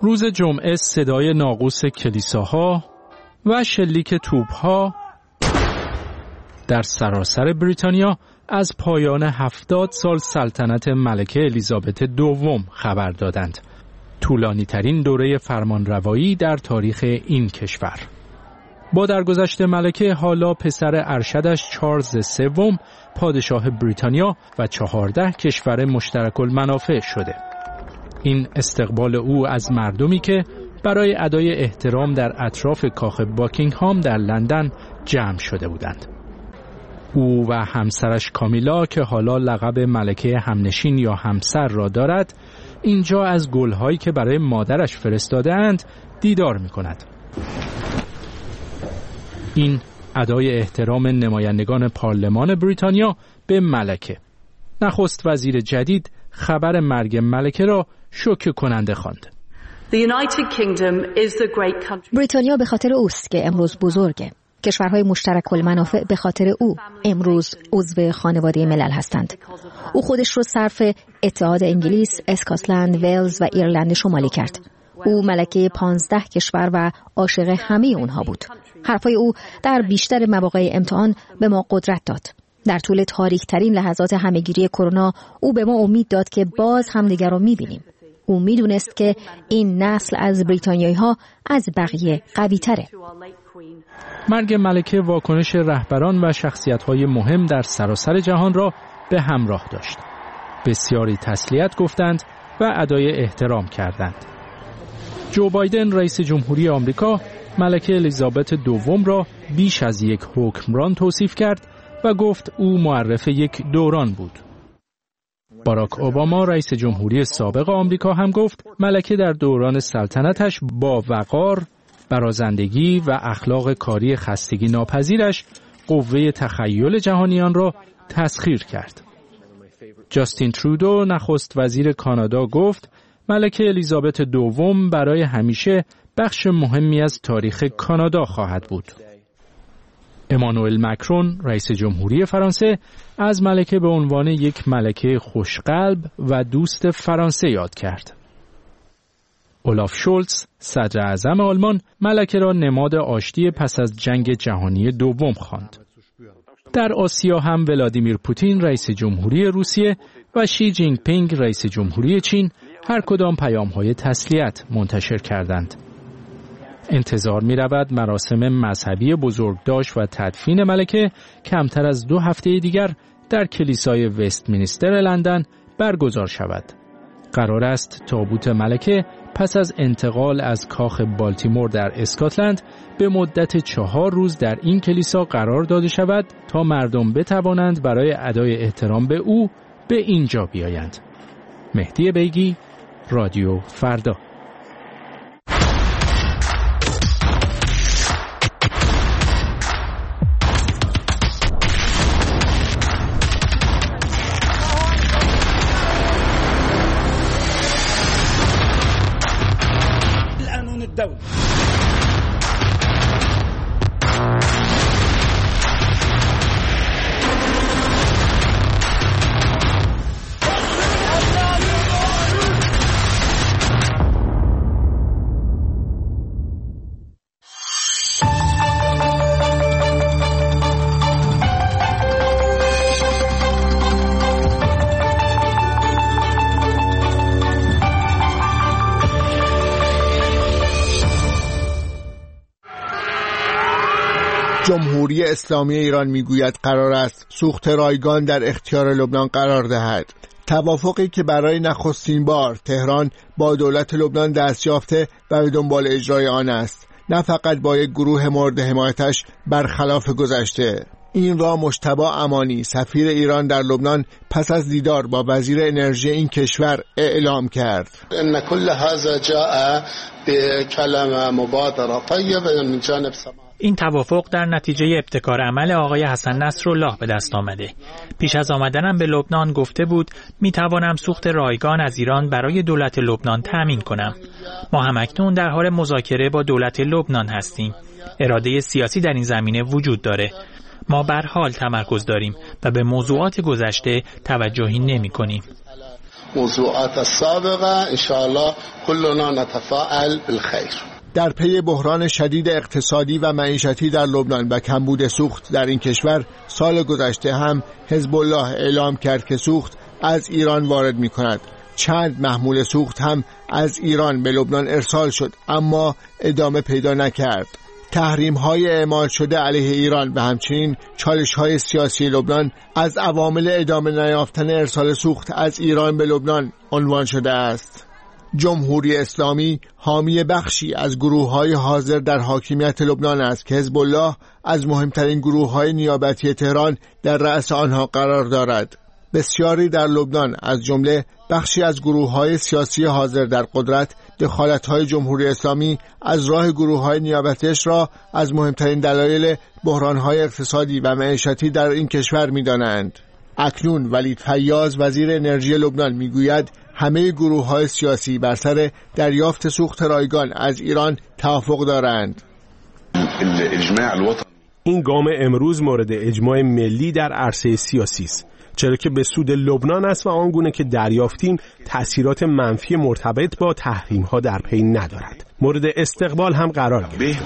روز جمعه صدای ناقوس کلیساها و شلیک توپ‌ها در سراسر بریتانیا از پایان 70 سال سلطنت ملکه الیزابت دوم خبر دادند. طولانی ترین دوره فرمانروایی در تاریخ این کشور. با درگذشت ملکه حالا پسر ارشدش چارلز سوم پادشاه بریتانیا و 14 کشور مشترک المنافع شده. این استقبال او از مردمی که برای ادای احترام در اطراف کاخ باکینگهام در لندن جمع شده بودند. او و همسرش کامیلا که حالا لقب ملکه همنشین یا همسر را دارد، اینجا از گل‌هایی که برای مادرش فرستاده‌اند دیدار می‌کند. این ادای احترام نمایندگان پارلمان بریتانیا به ملکه. نخست وزیر جدید خبر مرگ ملکه را شوکه کننده خواند. بریتانیا به خاطر اوست که امروز بزرگه. کشورهای مشترک المنافع به خاطر او امروز عضو خانواده ملل هستند. او خودش رو صرف اتحاد انگلیس، اسکاتلند، ولز و ایرلند شمالی کرد. او ملکه 15 کشور و عاشق همه اونها بود. حرفای او در بیشتر مواقع امتحان به ما قدرت داد. در طول تاریک ترین لحظات همهگیری کرونا او به ما امید داد که باز همدیگر رو می‌بینیم. او می‌دونست که این نسل از بریتانیایی‌ها از بقیه قوی‌تره. مرگ ملکه واکنش رهبران و شخصیت‌های مهم در سراسر جهان را به همراه داشت. بسیاری تسلیت گفتند و ادای احترام کردند. جو بایدن رئیس جمهوری آمریکا ملکه الیزابت دوم را بیش از یک حکمران توصیف کرد و گفت او معرف یک دوران بود. باراک اوباما رئیس جمهوری سابق آمریکا هم گفت ملکه در دوران سلطنتش با وقار، برازندگی و اخلاق کاری خستگی ناپذیرش قوه تخیل جهانیان را تسخیر کرد. جاستین ترودو نخست وزیر کانادا گفت ملکه الیزابت دوم برای همیشه بخش مهمی از تاریخ کانادا خواهد بود. امانوئل مکرون رئیس جمهوری فرانسه از ملکه به عنوان یک ملکه خوشقلب و دوست فرانسه یاد کرد. اولاف شولتز صدر اعظم آلمان ملکه را نماد آشتی پس از جنگ جهانی دوم خواند. در آسیا هم ولادیمیر پوتین رئیس جمهوری روسیه و شی جینگ پینگ رئیس جمهوری چین هر کدام پیام‌های تسلیت منتشر کردند. انتظار می‌رود مراسم مذهبی بزرگداشت و تدفین ملکه کمتر از 2 هفته دیگر در کلیسای وستمینستر لندن برگزار شود. قرار است تابوت ملکه پس از انتقال از کاخ بالتیمور در اسکاتلند به مدت 4 روز در این کلیسا قرار داده شود تا مردم بتوانند برای ادای احترام به او به اینجا بیایند. مهدی بیگی، رادیو فردا. جمهوری اسلامی ایران میگوید قرار است سوخت رایگان در اختیار لبنان قرار دهد. توافقی که برای نخستین بار تهران با دولت لبنان دست یافته و به دنبال اجرای آن است، نه فقط با یک گروه مورد حمایتش برخلاف گذشته. این را مجتبی امانی سفیر ایران در لبنان پس از دیدار با وزیر انرژی این کشور اعلام کرد. ان كل هذا جاء بكلمه مبادره طیبه من جانب سما. این توافق در نتیجه ابتکار عمل آقای حسن نصرالله به دست آمده. پیش از آمدنم به لبنان گفته بود می توانم سوخت رایگان از ایران برای دولت لبنان تامین کنم. ما همکنون در حال مذاکره با دولت لبنان هستیم. اراده سیاسی در این زمینه وجود داره. ما بر حال تمرکز داریم و به موضوعات گذشته توجهی نمی کنیم. موضوعات السابقه ان شاء الله كلنا نتفاعل بالخير. در پی بحران شدید اقتصادی و معیشتی در لبنان و کمبود سوخت در این کشور، سال گذشته هم حزب الله اعلام کرد که سوخت از ایران وارد می کند. چند محمول سوخت هم از ایران به لبنان ارسال شد اما ادامه پیدا نکرد. تحریم‌های اعمال شده علیه ایران و همچنین چالش‌های سیاسی لبنان از عوامل ادامه نیافتن ارسال سوخت از ایران به لبنان عنوان شده است. جمهوری اسلامی حامی بخشی از گروه‌های حاضر در حاکمیت لبنان است که حزب الله از مهمترین گروه‌های نیابتی تهران در رأس آنها قرار دارد. بسیاری در لبنان از جمله بخشی از گروه‌های سیاسی حاضر در قدرت دخالت‌های جمهوری اسلامی از راه گروه‌های نیابتیش را از مهمترین دلایل بحران‌های اقتصادی و معیشتی در این کشور می‌دانند. اکنون ولید فیاض وزیر انرژی لبنان می‌گوید همه گروه‌های سیاسی بر سر دریافت سوخت رایگان از ایران توافق دارند. این گام امروز مورد اجماع ملی در عرصه سیاسی است، چرا که به سود لبنان است و آنگونه که دریافتیم تأثیرات منفی مرتبط با تحریم‌ها در پی ندارد. مورد استقبال هم قرار گرفت.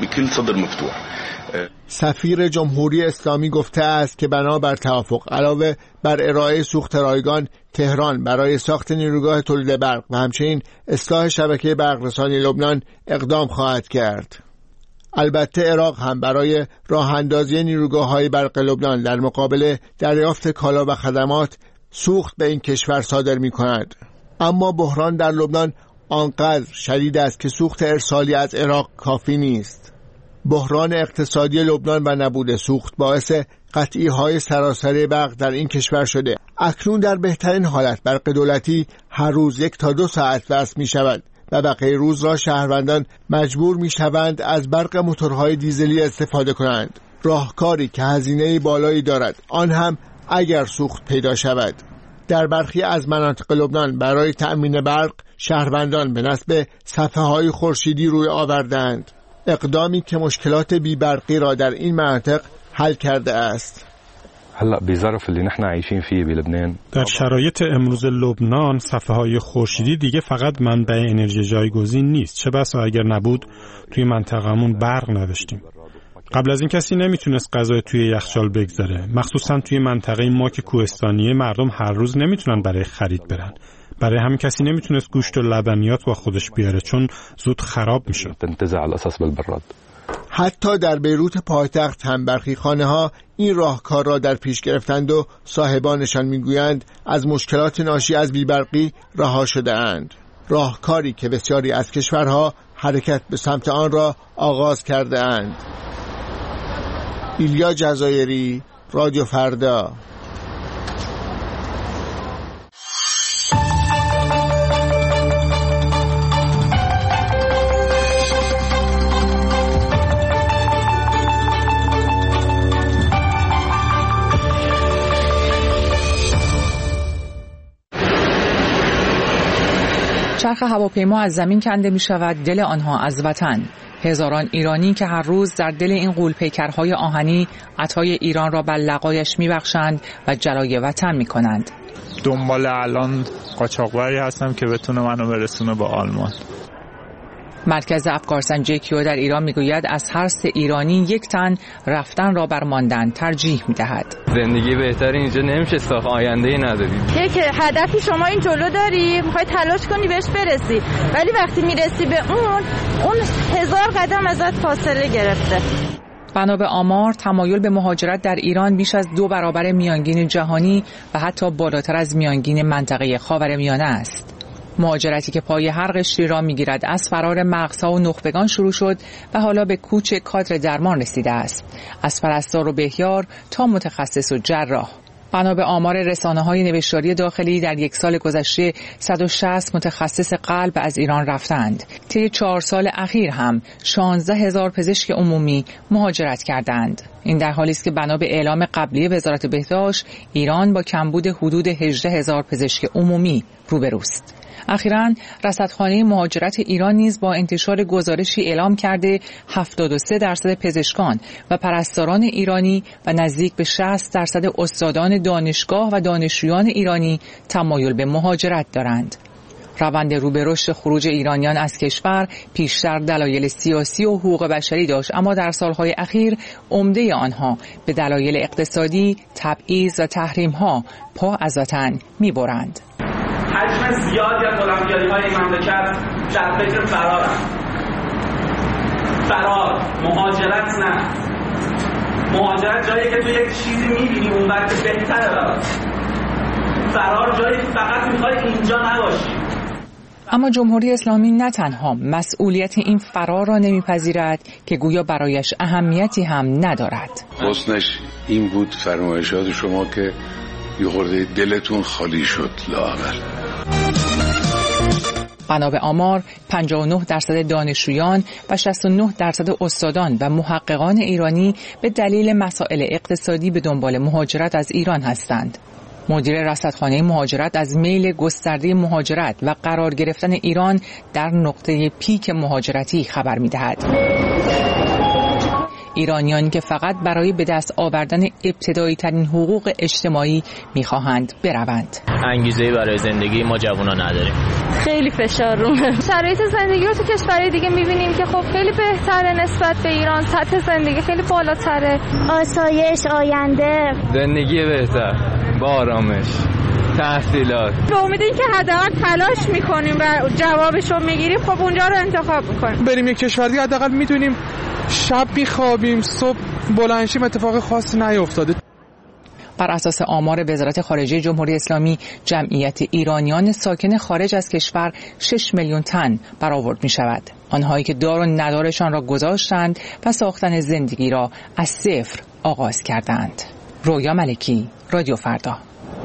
سفیر جمهوری اسلامی گفته است که بنابر توافق علاوه بر ارائه سوخت رایگان، تهران برای ساخت نیروگاه تولید برق و همچنین اصلاح شبکه برقرسانی لبنان اقدام خواهد کرد. البته عراق هم برای راه اندازی نیروگاه‌های برق لبنان در مقابل دریافت کالا و خدمات سوخت به این کشور صادر می‌کند. اما بحران در لبنان آنقدر شدید است که سوخت ارسالی از عراق کافی نیست. بحران اقتصادی لبنان و نبود سوخت باعث قطعی‌های سراسری برق در این کشور شده. اکنون در بهترین حالت برق دولتی هر روز 1 تا 2 ساعت وصل می‌شود و بقیه روز را شهروندان مجبور می‌شوند از برق موتورهای دیزلی استفاده کنند. راهکاری که هزینه بالایی دارد، آن هم اگر سوخت پیدا شود. در برخی از مناطق لبنان برای تأمین برق شهروندان به نصب صفحه‌های خورشیدی روی آوردند، اقدامی که مشکلات بی‌برقی را در این مناطق حل کرده است. هلا بظرف اللي نحن عايشين فيه بلبنان، در شرایط امروز لبنان صفحه‌های خورشیدی دیگه فقط منبع انرژی جایگزین نیست، چه بسا اگر نبود توی منطقمون برق نداشتیم. قبل از این کسی نمیتونست غذا توی یخچال بگذاره، مخصوصا توی منطقه ما که کوهستانیه، مردم هر روز نمیتونن برای خرید برن. برای همین کسی نمیتونست گوشت و لبنیات با خودش بیاره چون زود خراب میشه. تنتزع على اساس بالبراد. حتی در بیروت پایتخت هم برخی خانه‌ها این راهکار را در پیش گرفتند و صاحبانشان میگویند از مشکلات ناشی از بی‌برقی رها شده اند. راهکاری که بسیاری از کشورها حرکت به سمت آن را آغاز کرده اند. ایلیا جزایری، رادیو فردا. چرخ هواپیما از زمین کنده می شود، دل آنها از وطن. هزاران ایرانی که هر روز در دل این غول‌پیکرهای آهنی عطای ایران را بر لقایش می بخشند و جلای وطن می کنند. دنبال الان قاچاقبری هستم که بتونه منو برسونه به آلمان. مرکز افکارسنجی کیو در ایران میگوید از هر 3 ایرانی 1 تن رفتن را بر ماندن ترجیح میدهد. زندگی بهتری اینجا نمیشه ساخت، آینده‌ای نداری. یک هدفی شما این جلو داری، میخوای تلاش کنی بهش برسی، ولی وقتی میرسی به اون 1000 قدم ازت فاصله گرفته. بنا به آمار تمایل به مهاجرت در ایران بیش از 2 برابر میانگین جهانی و حتی بالاتر از میانگین منطقه خاورمیانه است. مهاجرتی که پای هر قشری را میگیرد از فرار مغزها و نخبگان شروع شد و حالا به کوچ کادر درمان رسیده است، از پرستار و بهیار تا متخصص و جراح. بنا به آمار رسانه‌های نوشتاری داخلی در 1 سال گذشته 160 متخصص قلب از ایران رفتند. طی 4 سال اخیر هم 16000 پزشک عمومی مهاجرت کردند. این در حالی است که بنا به اعلام قبلی وزارت بهداشت ایران با کمبود حدود 18,000 پزشک عمومی روبروست. اخیراً رصدخانه مهاجرت ایران نیز با انتشار گزارشی اعلام کرده 73% پزشکان و پرستاران ایرانی و نزدیک به 60% استادان دانشگاه و دانشجویان ایرانی تمایل به مهاجرت دارند. روند رو به رشد خروج ایرانیان از کشور پیشتر دلایل سیاسی و حقوق بشری داشت، اما در سالهای اخیر عمده آنها به دلایل اقتصادی، تبعیض و تحریم‌ها پا از وطن می‌برند. حجم زیادی از المپیادی‌های این مملکت در فکر فرار، مهاجرت نه. مهاجرت جایی که تو یک چیزی می‌بینی اون وقت بهتره برات. فرار جایی که فقط می‌خوای اینجا نباشی. اما جمهوری اسلامی نه تنها مسئولیت این فرار را نمیپذیرد که گویا برایش اهمیتی هم ندارد. حسنش این بود فرمایشات شما که یه خورده دلتون خالی شد لااقل. بنا به آمار 59% دانشجویان و 69% استادان و محققان ایرانی به دلیل مسائل اقتصادی به دنبال مهاجرت از ایران هستند. مدیر رصدخانه مهاجرت از میل گسترده مهاجرت و قرار گرفتن ایران در نقطه پیک مهاجرتی خبر می‌دهد. ایرانیانی که فقط برای به دست آوردن ابتدایی ترین حقوق اجتماعی می‌خواهند بروند. انگیزه‌ای برای زندگی ما جوونا نداریم. خیلی فشار رومه. شرایط زندگی رو تو کشورهای دیگه می‌بینیم که خب خیلی بهتره نسبت به ایران، سطح زندگی خیلی بالاتره. آسایش، آینده، زندگی بهتر، با آرامش، تحصیلات. به امید اینکه حداقل تلاش میکنیم و جوابش رو میگیریم، خب اونجا رو انتخاب میکنیم. بریم یک کشور دیگه حداقل میدونیم شب میخوابیم صبح بلند شیم اتفاق خاصی نیفتاده. بر اساس آمار وزارت خارجه جمهوری اسلامی جمعیت ایرانیان ساکن خارج از کشور 6 میلیون تن برآورد می شود. آنهایی که دار و ندارشان را گذاشتند و ساختن زندگی را از صفر آغاز کردند. رویا ملکی، رادیو فردا.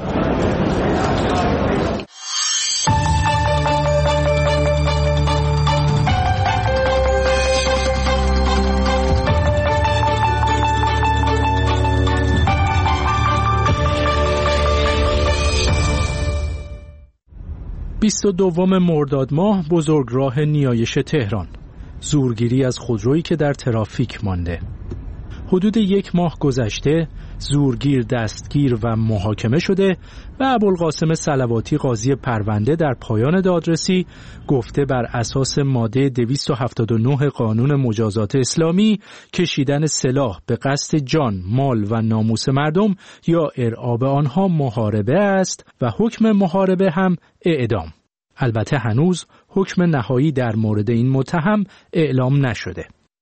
بیست و دوم مرداد ماه بزرگراه نیایش تهران. زورگیری از خودرویی که در ترافیک مانده. حدود 1 ماه گذشته زورگیر دستگیر و محاکمه شده و ابوالقاسم صلواتی قاضی پرونده در پایان دادرسی گفته بر اساس ماده 279 قانون مجازات اسلامی کشیدن سلاح به قصد جان، مال و ناموس مردم یا ارعاب آنها محاربه است و حکم محاربه هم اعدام. البته هنوز حکم نهایی در مورد این متهم اعلام نشده.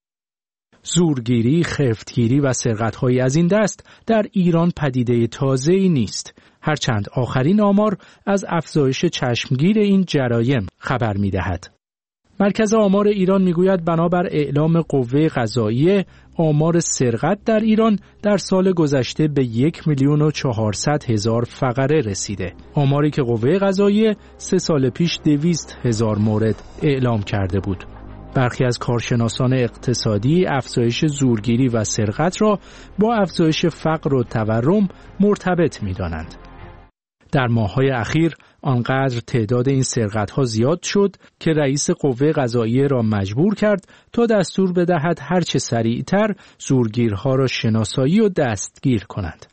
زورگیری، خفتگیری و سرقت‌های از این دست در ایران پدیده تازه‌ای نیست، هرچند آخرین آمار از افزایش چشمگیر این جرایم خبر می‌دهد. مرکز آمار ایران می‌گوید بنابر اعلام قوه قضاییه آمار سرقت در ایران در سال گذشته به 1,400,000 فقره رسیده. آماری که قوه قضاییه 3 سال پیش 200,000 مورد اعلام کرده بود. برخی از کارشناسان اقتصادی افزایش زورگیری و سرقت را با افزایش فقر و تورم مرتبط می‌دانند. در ماه‌های اخیر آنقدر تعداد این سرقت‌ها زیاد شد که رئیس قوه قضاییه را مجبور کرد تا دستور بدهد هرچه سریعتر زورگیرها را شناسایی و دستگیر کنند.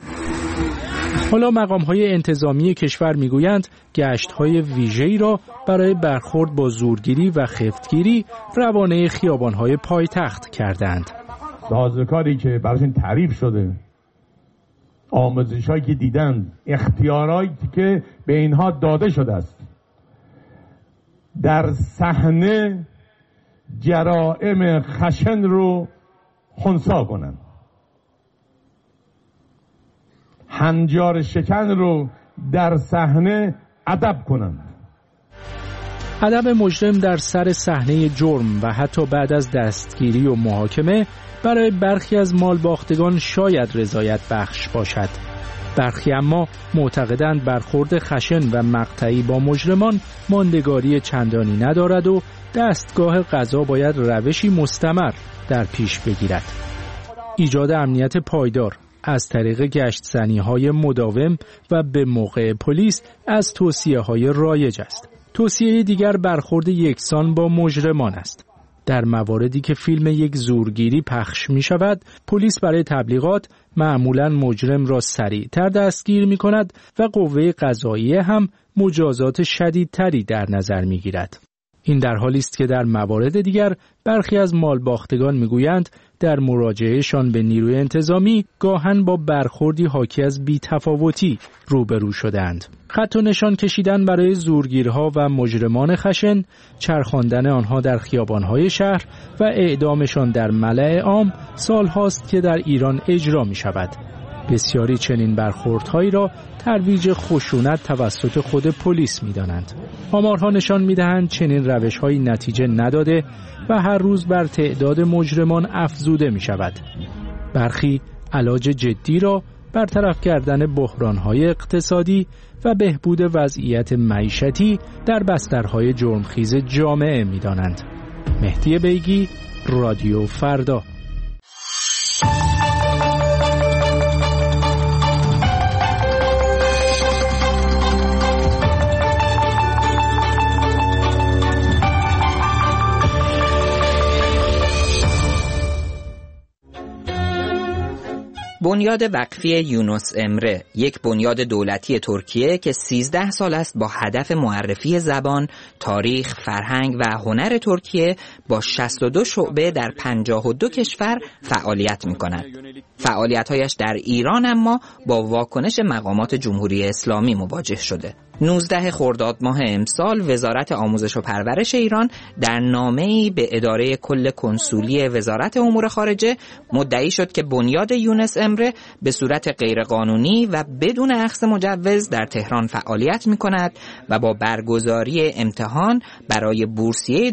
حالا مقام‌های انتظامی کشور می‌گویند گشت‌های ویژه‌ای را برای برخورد با زورگیری و خفتگیری روانه خیابان‌های پایتخت کردند. سازوکاری که براشون تعریف شده، آموزش‌هایی که دیدن، اختیارایی که به اینها داده شده است، در صحنه جرائم خشن رو خنثی کنند، هنجار شکن رو در صحنه ادب کنند. ادب مجرم در سر صحنه جرم و حتی بعد از دستگیری و محاکمه برای برخی از مالباختگان شاید رضایت بخش باشد. برخی اما معتقدند برخورد خشن و مقطعی با مجرمان ماندگاری چندانی ندارد و دستگاه قضا باید روشی مستمر در پیش بگیرد. ایجاد امنیت پایدار از طریق گشت‌زنی‌های مداوم و به موقع پلیس از توصیه‌های رایج است. توصیه دیگر برخورد یکسان با مجرمان است. در مواردی که فیلم یک زورگیری پخش می شود، پلیس برای تبلیغات معمولاً مجرم را سریعتر دستگیر می کند و قوه قضاییه هم مجازات شدیدتری در نظر می گیرد. این در حالی است که در موارد دیگر برخی از مالباختگان می گویند در مراجعهشان به نیروی انتظامی گاهن با برخوردی حاکی از بی‌تفاوتی روبرو شدند. خط و نشان کشیدن برای زورگیرها و مجرمان خشن، چرخاندن آنها در خیابان‌های شهر و اعدامشان در ملأ عام سال‌هاست که در ایران اجرا می‌شود. بسیاری چنین برخوردهایی را ترویج خشونت توسط خود پلیس می‌دانند. آمارها نشان می‌دهند چنین روش‌هایی نتیجه نداده و هر روز بر تعداد مجرمان افزوده می‌شود. برخی علاج جدی را برطرف کردن بحران‌های اقتصادی و بهبود وضعیت معیشتی در بسترهای جرمخیز جامعه می‌دانند. مهدی بیگی، رادیو فردا. بنیاد وقفی یونس امره، یک بنیاد دولتی ترکیه که 13 سال است با هدف معرفی زبان، تاریخ، فرهنگ و هنر ترکیه با 62 شعبه در 52 کشور فعالیت می‌کند. فعالیت‌هایش در ایران اما با واکنش مقامات جمهوری اسلامی مواجه شده. 19 خرداد ماه امسال وزارت آموزش و پرورش ایران در نامه‌ای به اداره کل کنسولی وزارت امور خارجه مدعی شد که بنیاد یونس امره به صورت غیرقانونی و بدون اخذ مجوز در تهران فعالیت می‌کند و با برگزاری امتحان برای بورسیه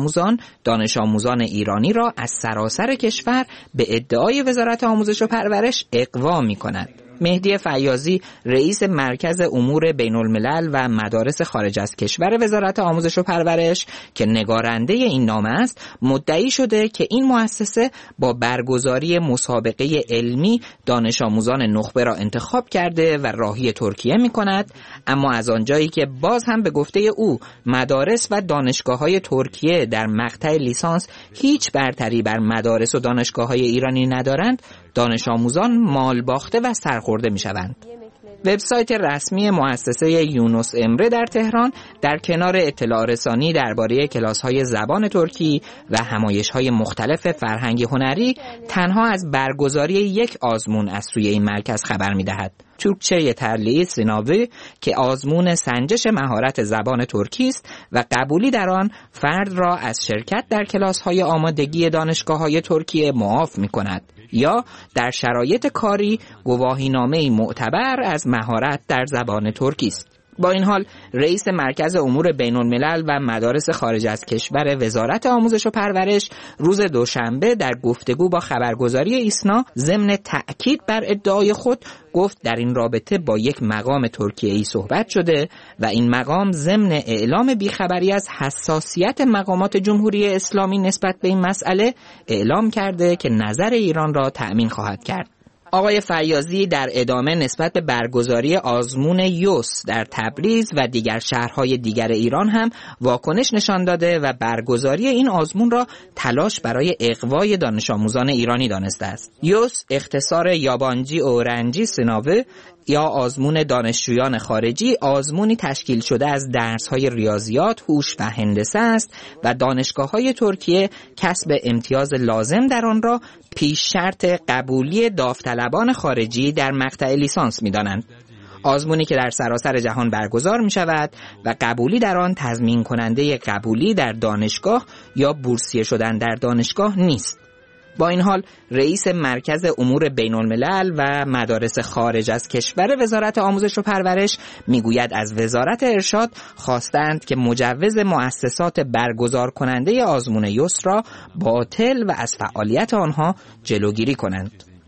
دانش آموزان ایرانی را از سراسر کشور به ادعای وزارت آموزش و پرورش اغوا می‌کند. مهدی فیاضی رئیس مرکز امور بین الملل و مدارس خارج از کشور وزارت آموزش و پرورش که نگارنده این نامه است مدعی شده که این مؤسسه با برگزاری مسابقه علمی دانش آموزان نخبه را انتخاب کرده و راهی ترکیه می کند، اما از آنجایی که باز هم به گفته او مدارس و دانشگاه‌های ترکیه در مقطع لیسانس هیچ برتری بر مدارس و دانشگاه‌های ایرانی ندارند، دانش آموزان مال باخته و سرخورده می شوند. وبسایت رسمی مؤسسه یونس امره در تهران در کنار اطلاع رسانی درباره کلاس‌های زبان ترکی و همایش‌های مختلف فرهنگی هنری تنها از برگزاری یک آزمون از سوی این مرکز خبر می‌دهد. ترکچه ترلیعی سیناوی که آزمون سنجش مهارت زبان ترکی است و قبولی در آن فرد را از شرکت در کلاس‌های آمادگی دانشگاه‌های ترکیه معاف می‌کند یا در شرایط کاری گواهینامه‌ای معتبر از مهارت در زبان ترکی است. با این حال رئیس مرکز امور بین الملل و مدارس خارج از کشور وزارت آموزش و پرورش روز دوشنبه در گفتگو با خبرگزاری ایسنا ضمن تأکید بر ادعای خود گفت در این رابطه با یک مقام ترکیه‌ای صحبت شده و این مقام ضمن اعلام بیخبری از حساسیت مقامات جمهوری اسلامی نسبت به این مسئله اعلام کرده که نظر ایران را تأمین خواهد کرد. آقای فیاضی در ادامه نسبت به برگزاری آزمون یوس در تبریز و دیگر شهرهای دیگر ایران هم واکنش نشان داده و برگزاری این آزمون را تلاش برای اغوای دانش آموزان ایرانی دانسته است. یوس اختصار یابانجی اورنجی سناوه یا آزمون دانشجویان خارجی آزمونی تشکیل شده از درس‌های ریاضیات، هوش و هندسه است و دانشگاه‌های ترکیه کسب امتیاز لازم در آن را پیش شرط قبولی داوطلبان خارجی در مقطع لیسانس می‌دانند. آزمونی که در سراسر جهان برگزار می‌شود و قبولی در آن تضمین کننده قبولی در دانشگاه یا بورسیه شدن در دانشگاه نیست. با این حال رئیس مرکز امور بین الملل و مدارس خارج از کشور وزارت آموزش و پرورش میگوید از وزارت ارشاد خواستند که مجوز مؤسسات برگزار کننده آزمون یوس را باطل و از فعالیت آنها جلوگیری کنند.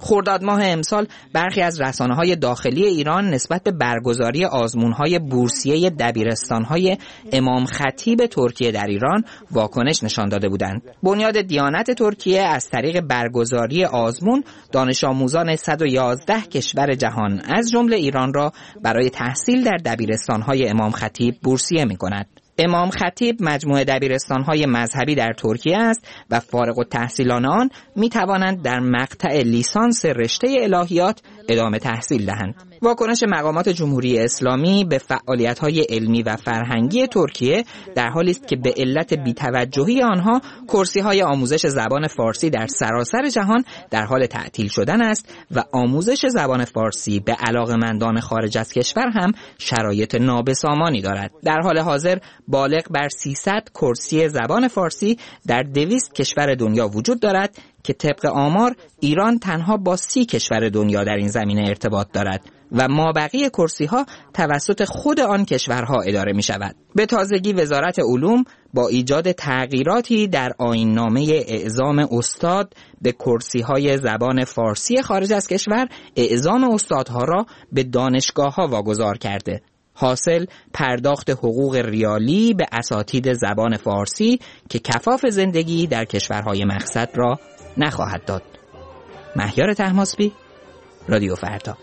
خرداد ماه امسال برخی از رسانه‌های داخلی ایران نسبت به برگزاری آزمون‌های بورسیه دبیرستان‌های امام خطیب ترکیه در ایران واکنش نشان داده بودند. بنیاد دیانت ترکیه از طریق برگزاری آزمون دانش آموزان 111 کشور جهان از جمله ایران را برای تحصیل در دبیرستان‌های امام خطیب بورسیه می‌کند. امام خطیب مجموعه دبیرستان‌های مذهبی در ترکیه است و فارغ التحصیلان آن می‌توانند در مقطع لیسانس رشته الهیات ادامه تحصیل دهند. واکنش مقامات جمهوری اسلامی به فعالیت‌های علمی و فرهنگی ترکیه در حالی است که به علت بی‌توجهی آنها کرسی‌های آموزش زبان فارسی در سراسر جهان در حال تعطیل شدن است و آموزش زبان فارسی به علاقه‌مندان خارج از کشور هم شرایط نابسامانی دارد. در حال حاضر بالغ بر 300 کرسی زبان فارسی در 200 کشور دنیا وجود دارد که طبق آمار ایران تنها با 30 کشور دنیا در این زمینه ارتباط دارد و مابقی کرسی ها توسط خود آن کشورها اداره می شود. به تازگی وزارت علوم با ایجاد تغییراتی در آیین‌نامه اعزام استاد به کرسی های زبان فارسی خارج از کشور اعزام استادها را به دانشگاه ها واگذار کرده. حاصل پرداخت حقوق ریالی به اساتید زبان فارسی که کفاف زندگی در کشورهای مقصد را نخواهد داد. مهیار طهماسبی، رادیو فردا.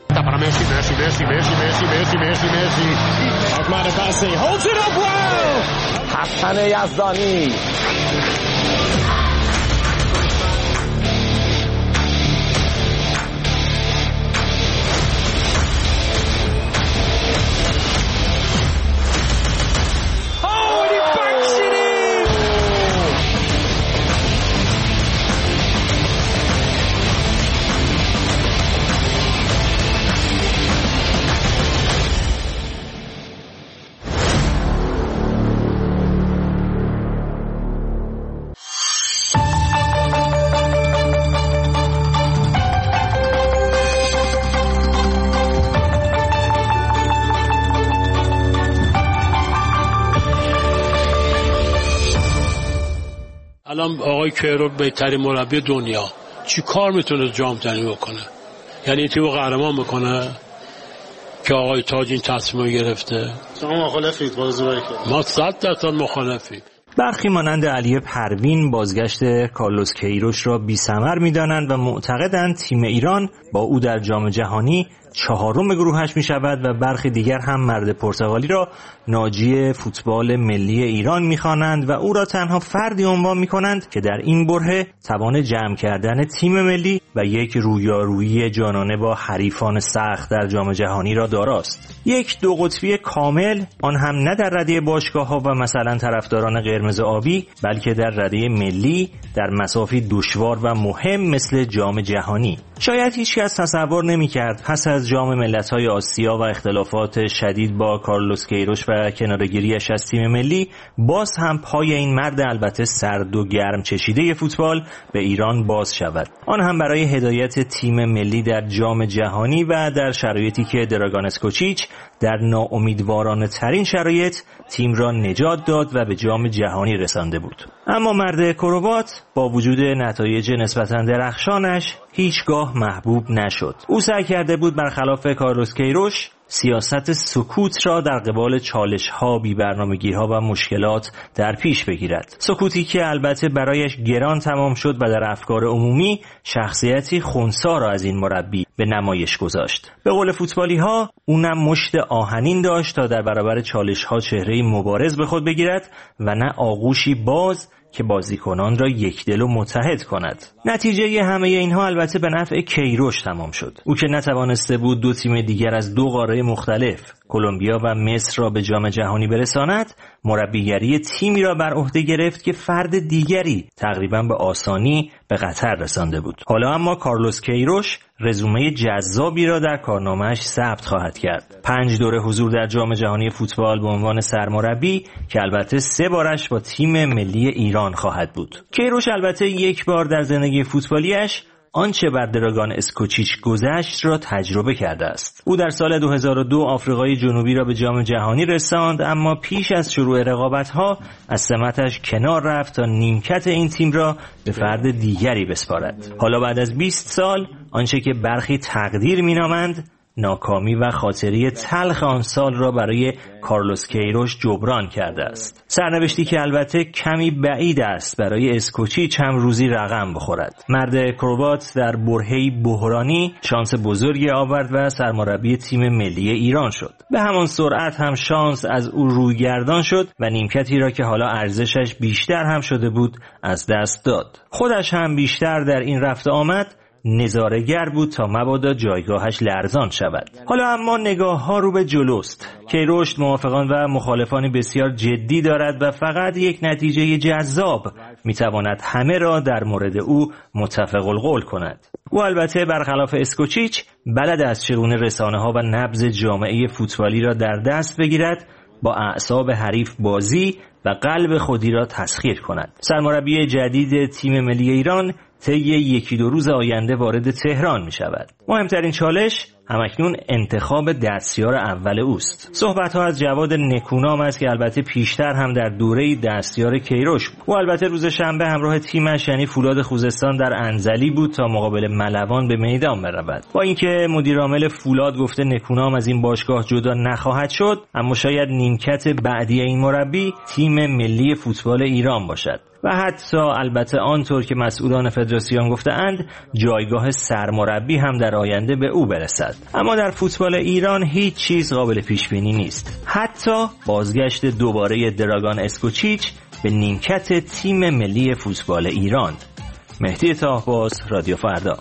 حسن یزدانی الان آقای کیروش بهترین مربی دنیا چی کار میتونه جام جهانی بکنه؟ یعنی تیمو قهرمان بکنه که آقای تاج این تصمیم گرفته؟ شما مخالفید بازی ما 100% مخالفیم. برخی مانند علی پروین بازگشت کارلوس کیروش را بی‌ثمر می‌دانند و معتقدند تیم ایران با او در جام جهانی چهارم گروهش می شود و برخی دیگر هم مرد پرتغالی را ناجی فوتبال ملی ایران می خوانند و او را تنها فردی عنوان می کنند که در این برهه توان جمع کردن تیم ملی و یک رویارویی جانانه با حریفان سخت در جام جهانی را داراست. یک دو قطبی کامل، آن هم نه در رده باشگاه‌ها و مثلا طرفداران قرمز آبی، بلکه در رده ملی در مسافی دشوار و مهم مثل جام جهانی. شاید هیچ کس تصور نمی‌کرد پس از جام ملت‌های آسیا و اختلافات شدید با کارلوس کیروش و کناره‌گیری‌اش از تیم ملی، باز هم پای این مرد البته سرد و گرم چشیده فوتبال به ایران باز شود. آن هم برای هدایت تیم ملی در جام جهانی و در شرایطی که دراگان اسکوچیچ در ناامیدوارانه ترین شرایط تیم را نجات داد و به جام جهانی رسانده بود. اما مرد کروات با وجود نتایج نسبتاً درخشانش هیچگاه محبوب نشد. او سعی کرده بود برخلاف کارلوس کیروش سیاست سکوت را در قبال چالش‌ها، بی‌برنامگی‌ها و مشکلات در پیش بگیرد. سکوتی که البته برایش گران تمام شد و در افکار عمومی شخصیتی خنثی را از این مربی به نمایش گذاشت. به قول فوتبالی‌ها او نه مشت آهنین داشت تا در برابر چالش‌ها چهره‌ای مبارز به خود بگیرد و نه آغوشی باز که بازیکنان را یکدل و متحد کند. نتیجه همه اینها البته به نفع کیروش تمام شد. او که نتوانسته بود دو تیم دیگر از دو قاره مختلف، کلمبیا و مصر را به جام جهانی برساند، مربیگری تیمی را بر عهده گرفت که فرد دیگری تقریبا به آسانی به قطر رسانده بود. حالا اما کارلوس کیروش رزومه جذابی را در کارنامه‌اش ثبت خواهد کرد. 5 دوره حضور در جام جهانی فوتبال به عنوان سرمربی که البته 3 بارش با تیم ملی ایران خواهد بود. کیروش البته یک بار در زندگی فوتبالیش آنچه بر دراگان اسکوچیچ گذشت را تجربه کرده است. او در سال 2002 آفریقای جنوبی را به جام جهانی رساند، اما پیش از شروع رقابت‌ها از سمتش کنار رفت تا نیمکت این تیم را به فرد دیگری بسپارد. حالا بعد از 20 سال آنچه که برخی تقدیر مینامند ناکامی و خاطره تلخ آن سال را برای کارلوس کیروش جبران کرده است. سرنوشتی که البته کمی بعید است برای اسکوچیچ هم روزی رقم بخورد. مرد کروات در برهه‌ای بحرانی شانس بزرگی آورد و سرمربی تیم ملی ایران شد. به همان سرعت هم شانس از او رویگردان شد و نیمکتی را که حالا ارزشش بیشتر هم شده بود از دست داد. خودش هم بیشتر در این رفت آمد نظاره‌گر بود تا مبادا جایگاهش لرزان شود. حالا اما نگاه ها رو به جلوست. کیروش موافقان و مخالفانی بسیار جدی دارد و فقط یک نتیجه جذاب میتواند همه را در مورد او متفق القول کند. او البته برخلاف اسکوچیچ بلد است چگونه رسانه‌ها و نبض جامعه فوتبالی را در دست بگیرد، با اعصاب حریف بازی و قلب خودی را تسخیر کند. سرمربی جدید تیم ملی ایران طی 1-2 روز آینده وارد تهران می شود. مهمترین چالش همکنون انتخاب دستیار اول اوست. صحبت‌ها از جواد نکونام است که البته پیشتر هم در دوره دستیار کیروش بود. او البته روز شنبه همراه تیمش یعنی فولاد خوزستان در انزلی بود تا مقابل ملوان به میدان برود. با اینکه مدیرعامل فولاد گفته نکونام از این باشگاه جدا نخواهد شد، اما شاید نیمکت بعدی این مربی تیم ملی فوتبال ایران باشد. و حتی البته آنطور که مسئولان فدراسیون گفته‌اند جایگاه سرمربی هم در آینده به او برسد. اما در فوتبال ایران هیچ چیز قابل پیش بینی نیست، حتی بازگشت دوباره دراگان اسکوچیچ به نیمکت تیم ملی فوتبال ایران. مهدی طاهباز، رادیو فردا.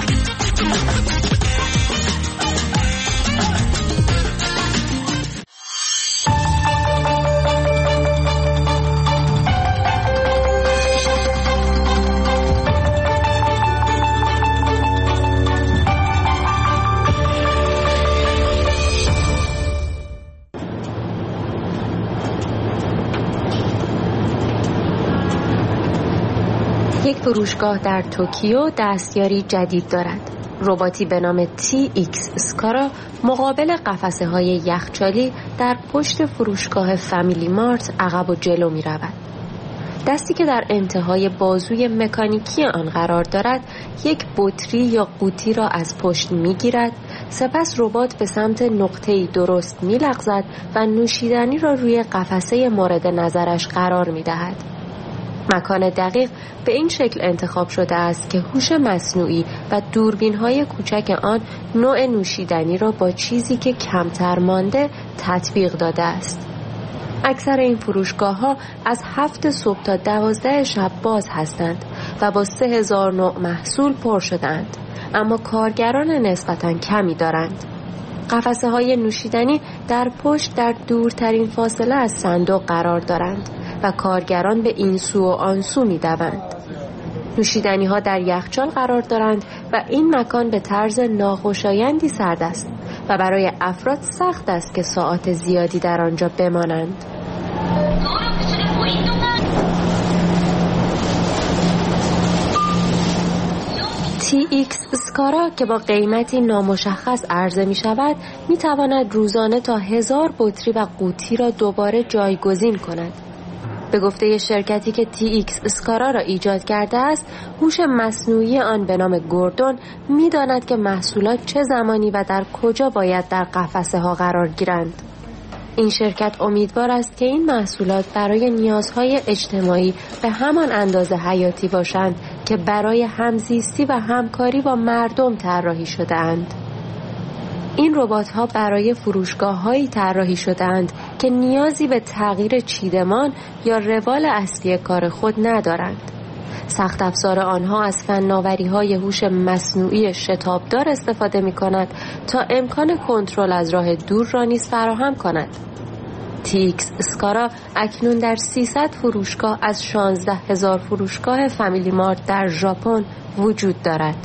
یک فروشگاه در توکیو دستیاری جدید دارد. رباتی به نام TX اسکارا مقابل قفسه های یخچالی در پشت فروشگاه فامیلی مارت عقب و جلو می رود. دستی که در انتهای بازوی مکانیکی آن قرار دارد یک بطری یا قوطی را از پشت می گیرد، سپس ربات به سمت نقطه‌ای درست می لغزد و نوشیدنی را روی قفسه مورد نظرش قرار می دهد. مکان دقیق به این شکل انتخاب شده است که هوش مصنوعی و دوربین‌های کوچک آن نوع نوشیدنی را با چیزی که کمتر مانده تطبیق داده است. اکثر این فروشگاه‌ها از 7 صبح تا 12 شب باز هستند و با 3000 نوع محصول پر شده‌اند، اما کارگران نسبتاً کمی دارند. قفسه‌های نوشیدنی در پشت در دورترین فاصله از صندوق قرار دارند و کارگران به این سو و آن سو می دوند. نوشیدنی ها در یخچال قرار دارند و این مکان به طرز ناخوشایندی سرد است و برای افراد سخت است که ساعات زیادی در آنجا بمانند. TX اسکارا که با قیمتی نامشخص عرضه می شود می تواند روزانه تا 1000 بطری و قوطی را دوباره جایگزین کند. به گفته شرکتی که TX اسکارا را ایجاد کرده است، هوش مصنوعی آن به نام گوردون می داند که محصولات چه زمانی و در کجا باید در قفسه ها قرار گیرند. این شرکت امیدوار است که این محصولات برای نیازهای اجتماعی به همان اندازه حیاتی باشند که برای همزیستی و همکاری با مردم طراحی شده‌اند. این ربات‌ها برای فروشگاه‌هایی طراحی شده‌اند که نیازی به تغییر چیدمان یا روال اصلی کار خود ندارند. سخت افزار آنها از فناوری‌های هوش مصنوعی شتابدار استفاده می‌کند تا امکان کنترل از راه دور را نیز فراهم کند. TX اسکارا اکنون در 300 فروشگاه از 16000 فروشگاه فامیلی مارت در ژاپن وجود دارد.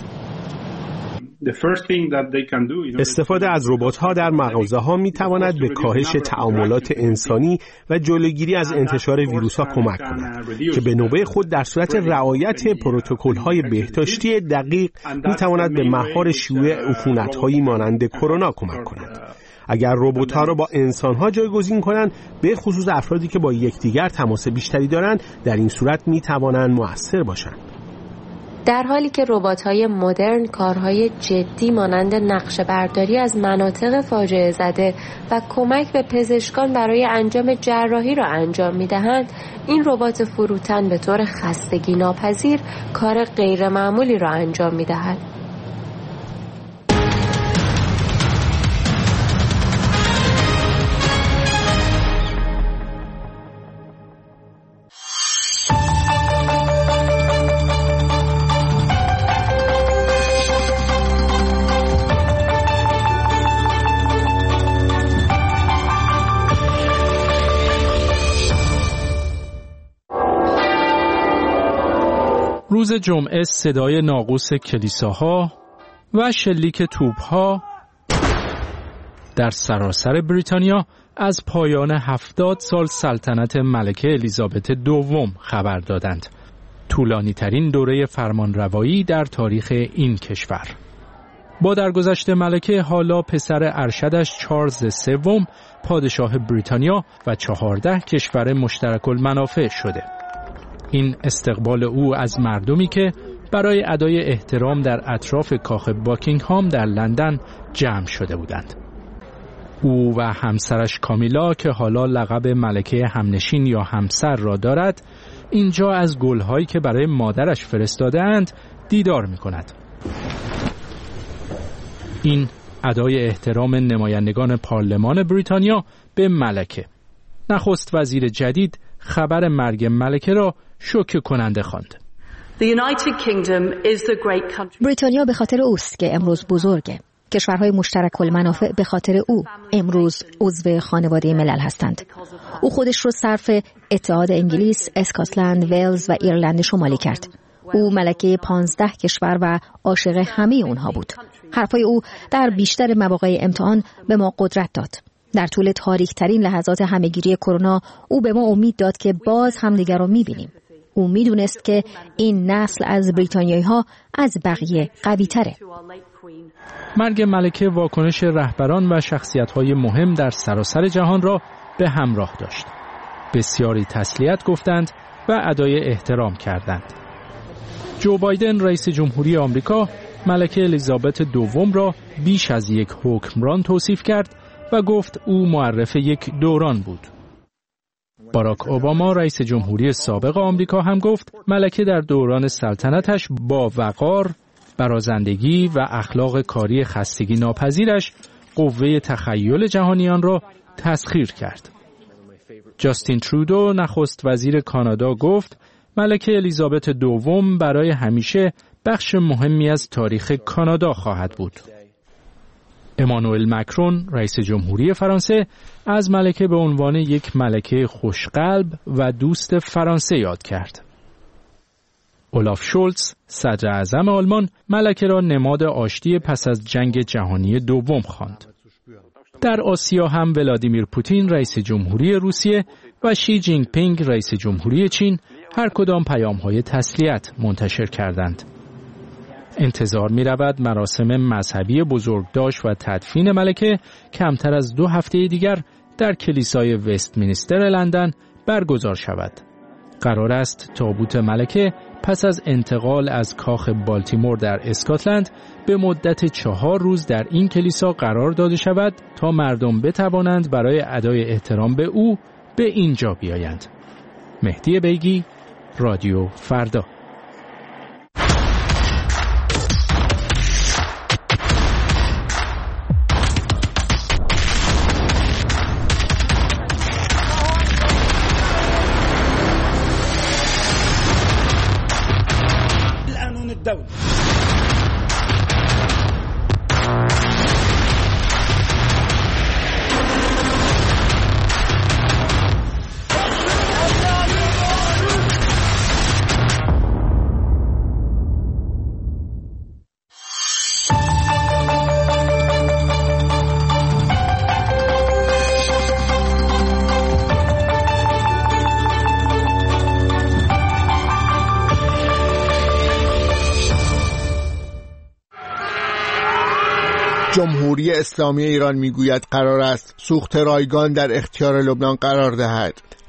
استفاده از ربات‌ها در مغازه‌ها می‌تواند به کاهش تعاملات انسانی و جلوگیری از انتشار ویروس‌ها کمک کند که به نوبه خود در صورت رعایت پروتکل‌های بهداشتی دقیق می‌تواند به مهار شیوع عفونت‌هایی مانند کرونا کمک کند. اگر ربات‌ها را با انسان‌ها جایگزین کنند، به خصوص افرادی که با یکدیگر تماس بیشتری دارند، در این صورت می‌توانند مؤثر باشند. در حالی که ربات‌های مدرن کارهای جدی مانند نقشه برداری از مناطق فاجعه زده و کمک به پزشکان برای انجام جراحی را انجام می‌دهند، این ربات فروتن به طور خستگی ناپذیر کار غیرمعمولی را انجام می‌دهد. روز جمعه صدای ناقوس کلیساها و شلیک توپ‌ها در سراسر بریتانیا از پایان 70 سال سلطنت ملکه الیزابت دوم خبر دادند. طولانی ترین دوره فرمانروایی در تاریخ این کشور. با درگذشت ملکه حالا پسر ارشدش چارلز سوم پادشاه بریتانیا و 14 کشور مشترک المنافع شده. این استقبال او از مردمی که برای ادای احترام در اطراف کاخ باکینگهام در لندن جمع شده بودند. او و همسرش کامیلا که حالا لقب ملکه همنشین یا همسر را دارد، اینجا از گل‌هایی که برای مادرش فرستاده‌اند دیدار می‌کند. این ادای احترام نمایندگان پارلمان بریتانیا به ملکه. نخست وزیر جدید خبر مرگ ملکه را شوکه کننده خواند. بریتانیا به خاطر اوست که امروز بزرگه. کشورهای مشترک المنافع به خاطر او امروز عضو خانواده ملل هستند. او خودش رو صرف اتحاد انگلیس، اسکاتلند، ولز و ایرلند شمالی کرد. او ملکه 15 کشور و عاشق همه اونها بود. حرفای او در بیشتر مواقع امتحان به ما قدرت داد. در طول تاریک ترین لحظات همهگیری کرونا او به ما امید داد که باز همدیگر رو می‌بینیم. او می‌دونست که این نسل از بریتانیایی‌ها از بقیه قوی‌تره. مرگ ملکه واکنش رهبران و شخصیت‌های مهم در سراسر جهان را به همراه داشت. بسیاری تسلیت گفتند و ادای احترام کردند. جو بایدن رئیس جمهوری آمریکا ملکه الیزابت دوم را بیش از یک حکمران توصیف کرد و گفت او معرف یک دوران بود. باراک اوباما رئیس جمهوری سابق آمریکا هم گفت ملکه در دوران سلطنتش با وقار، برازندگی و اخلاق کاری خستگی ناپذیرش قوه تخیل جهانیان را تسخیر کرد. جاستین ترودو نخست وزیر کانادا گفت ملکه الیزابت دوم برای همیشه بخش مهمی از تاریخ کانادا خواهد بود. امانوئل مکرون رئیس جمهوری فرانسه از ملکه به عنوان یک ملکه خوشقلب و دوست فرانسه یاد کرد. اولاف شولتز صدر اعظم آلمان ملکه را نماد آشتی پس از جنگ جهانی دوم خواند. در آسیا هم ولادیمیر پوتین رئیس جمهوری روسیه و شی جینگ پینگ رئیس جمهوری چین هر کدام پیام‌های تسلیت منتشر کردند. انتظار می‌رود مراسم مذهبی بزرگداشت و تدفین ملکه کمتر از 2 هفته دیگر در کلیسای وستمینستر لندن برگزار شود. قرار است تابوت ملکه پس از انتقال از کاخ بالتیمور در اسکاتلند به مدت 4 روز در این کلیسا قرار داده شود تا مردم بتوانند برای ادای احترام به او به اینجا بیایند. مهدی بیگی، رادیو فردا. جمهوری اسلامی ایران میگوید قرار است سوخت رایگان در اختیار لبنان قرار دهد.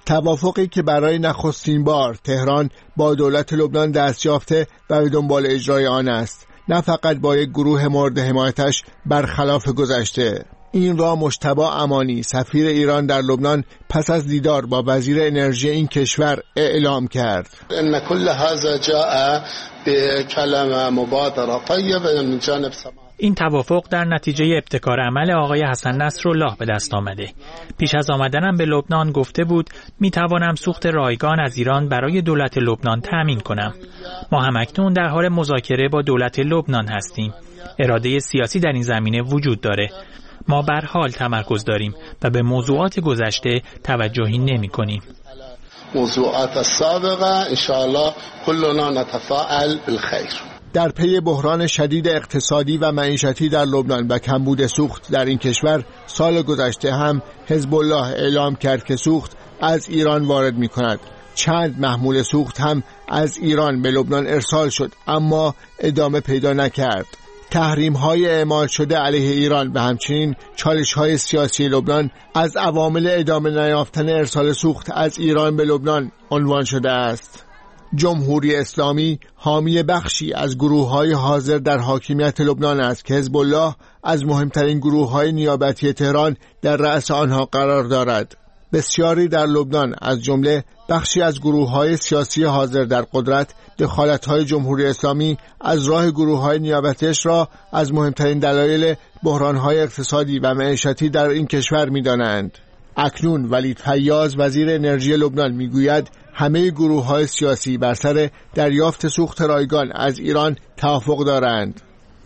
توافقی که برای نخستین بار تهران با دولت لبنان دست یافته و به دنبال اجرای آن است، نه فقط با یک گروه مورد حمایتش برخلاف گذشته. این را مجتبی امانی سفیر ایران در لبنان پس از دیدار با وزیر انرژی این کشور اعلام کرد. ان كل هذا جاء بكلمه مبادره طیبه من جانب این توافق در نتیجه ابتکار عمل آقای حسن نصرالله به دست آمده. پیش از آمدنم به لبنان گفته بود می توانم سوخت رایگان از ایران برای دولت لبنان تأمین کنم. ما همکنون در حال مذاکره با دولت لبنان هستیم. اراده سیاسی در این زمینه وجود داره. ما بر حال تمرکز داریم و به موضوعات گذشته توجهی نمی کنیم. موضوعات السابقه ان شاء الله كلنا نتفاعل بالخير. در پی بحران شدید اقتصادی و معیشتی در لبنان و کمبود سوخت در این کشور، سال گذشته هم حزب الله اعلام کرد که سوخت از ایران وارد می کند. چند محمول سوخت هم از ایران به لبنان ارسال شد اما ادامه پیدا نکرد. تحریم‌های اعمال شده علیه ایران و همچنین چالش‌های سیاسی لبنان از عوامل ادامه نیافتن ارسال سوخت از ایران به لبنان عنوان شده است. جمهوری اسلامی حامی بخشی از گروه‌های حاضر در حاکمیت لبنان است که حزب الله از مهمترین گروه‌های نیابتی تهران در رأس آنها قرار دارد. بسیاری در لبنان از جمله بخشی از گروه‌های سیاسی حاضر در قدرت دخالت‌های جمهوری اسلامی از راه گروه‌های نیابتیش را از مهمترین دلایل بحران‌های اقتصادی و معیشتی در این کشور می‌دانند. اکنون ولید فیاض وزیر انرژی لبنان می‌گوید همه گروه‌های سیاسی بر سر دریافت سوخت رایگان از ایران توافق دارند.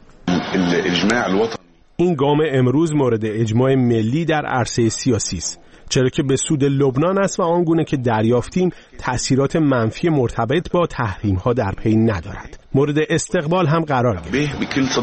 این گام امروز مورد اجماع ملی در عرصه سیاسی است، چرا که به سود لبنان است و آنگونه که دریافتیم تأثیرات منفی مرتبط با تحریم‌ها در پی ندارد. مورد استقبال هم قرار گرفت.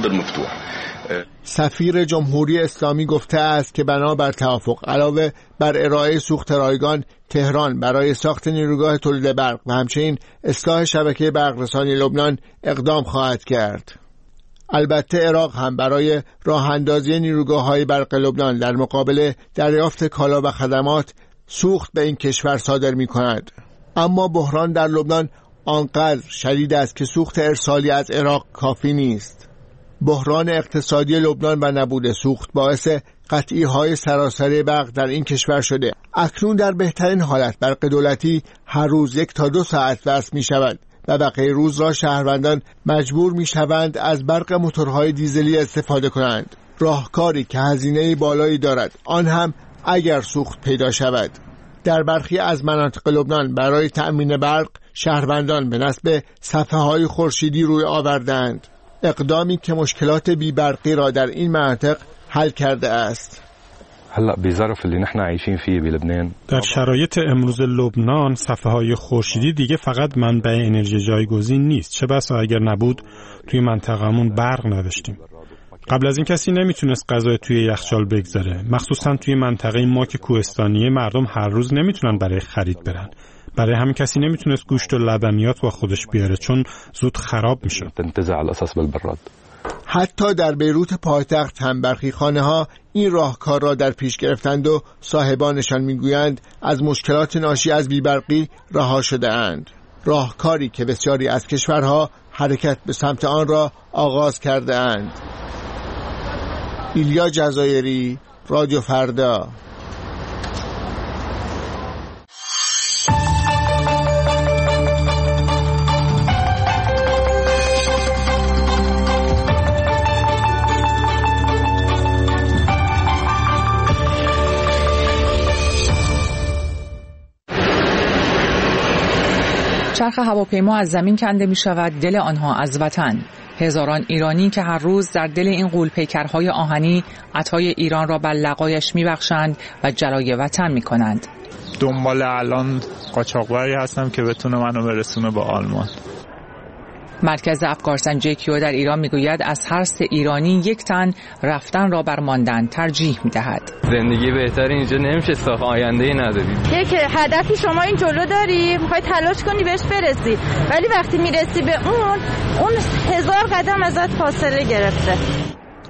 سفیر جمهوری اسلامی گفته است که بنابر توافق علاوه بر ارائه سوخت رایگان، تهران برای ساخت نیروگاه تولید برق و همچنین اصلاح شبکه برق‌رسانی لبنان اقدام خواهد کرد. البته عراق هم برای راه اندازی نیروگاه‌های برق لبنان در مقابل دریافت کالا و خدمات سوخت به این کشور صادر می‌کند. اما بحران در لبنان آنقدر شدید است که سوخت ارسالی از عراق کافی نیست. بحران اقتصادی لبنان و نبود سوخت باعث قطعی‌های سراسری برق در این کشور شده. اکنون در بهترین حالت برق دولتی هر روز 1 تا 2 ساعت وصل می‌شود و بقیه روز را شهروندان مجبور می‌شوند از برق موتورهای دیزلی استفاده کنند. راهکاری که هزینه بالایی دارد، آن هم اگر سوخت پیدا شود. در برخی از مناطق لبنان برای تأمین برق شهروندان به نصب صفحه‌های خورشیدی روی آوردند، اقدامی که مشکلات بی‌برقی را در این مناطق حل کرده است. هلا بظرف اللي نحن عايشين فيه بلبنان، در شرایط امروز لبنان صفحه‌های خورشیدی دیگه فقط منبع انرژی جایگزین نیست، چه بسا اگر نبود توی منطقمون برق نداشتیم. قبل از این کسی نمیتونست غذا توی یخچال بگذاره، مخصوصا توی منطقه ما که کوهستانیه، مردم هر روز نمیتونن برای خرید برن. برای همین کسی نمیتونست گوشت و لبنیات با خودش بیاره چون زود خراب میشه. تنتزع على اساس بالبراد. حتی در بیروت پایتخت هم برخی خانه‌ها این راهکار را در پیش گرفتند و صاحبانشان میگویند از مشکلات ناشی از بیبرقی رها شده اند. راهکاری که بسیاری از کشورها حرکت به سمت آن را آغاز کرده اند. ایلیا جزایری، رادیو فردا. چرخ هواپیما از زمین کنده می شود، دل آنها از وطن. هزاران ایرانی که هر روز در دل این غول‌پیکرهای آهنی عطای ایران را بر لقایش می بخشند و جلای وطن می کنند. دنبال الان قاچاقبری هستم که بتونه منو برسونه به آلمان. مرکز افکارسنجی کیو در ایران میگوید از هر 3 ایرانی 1 تن رفتن را بر ماندن ترجیح میدهد. زندگی بهتر اینجا نمیشه ساخت، آینده‌ای نداری. یک هدفی شما این جلو داری، میخوای تلاش کنی بهش برسی، ولی وقتی میرسی به اون 1000 قدم ازت فاصله گرفته.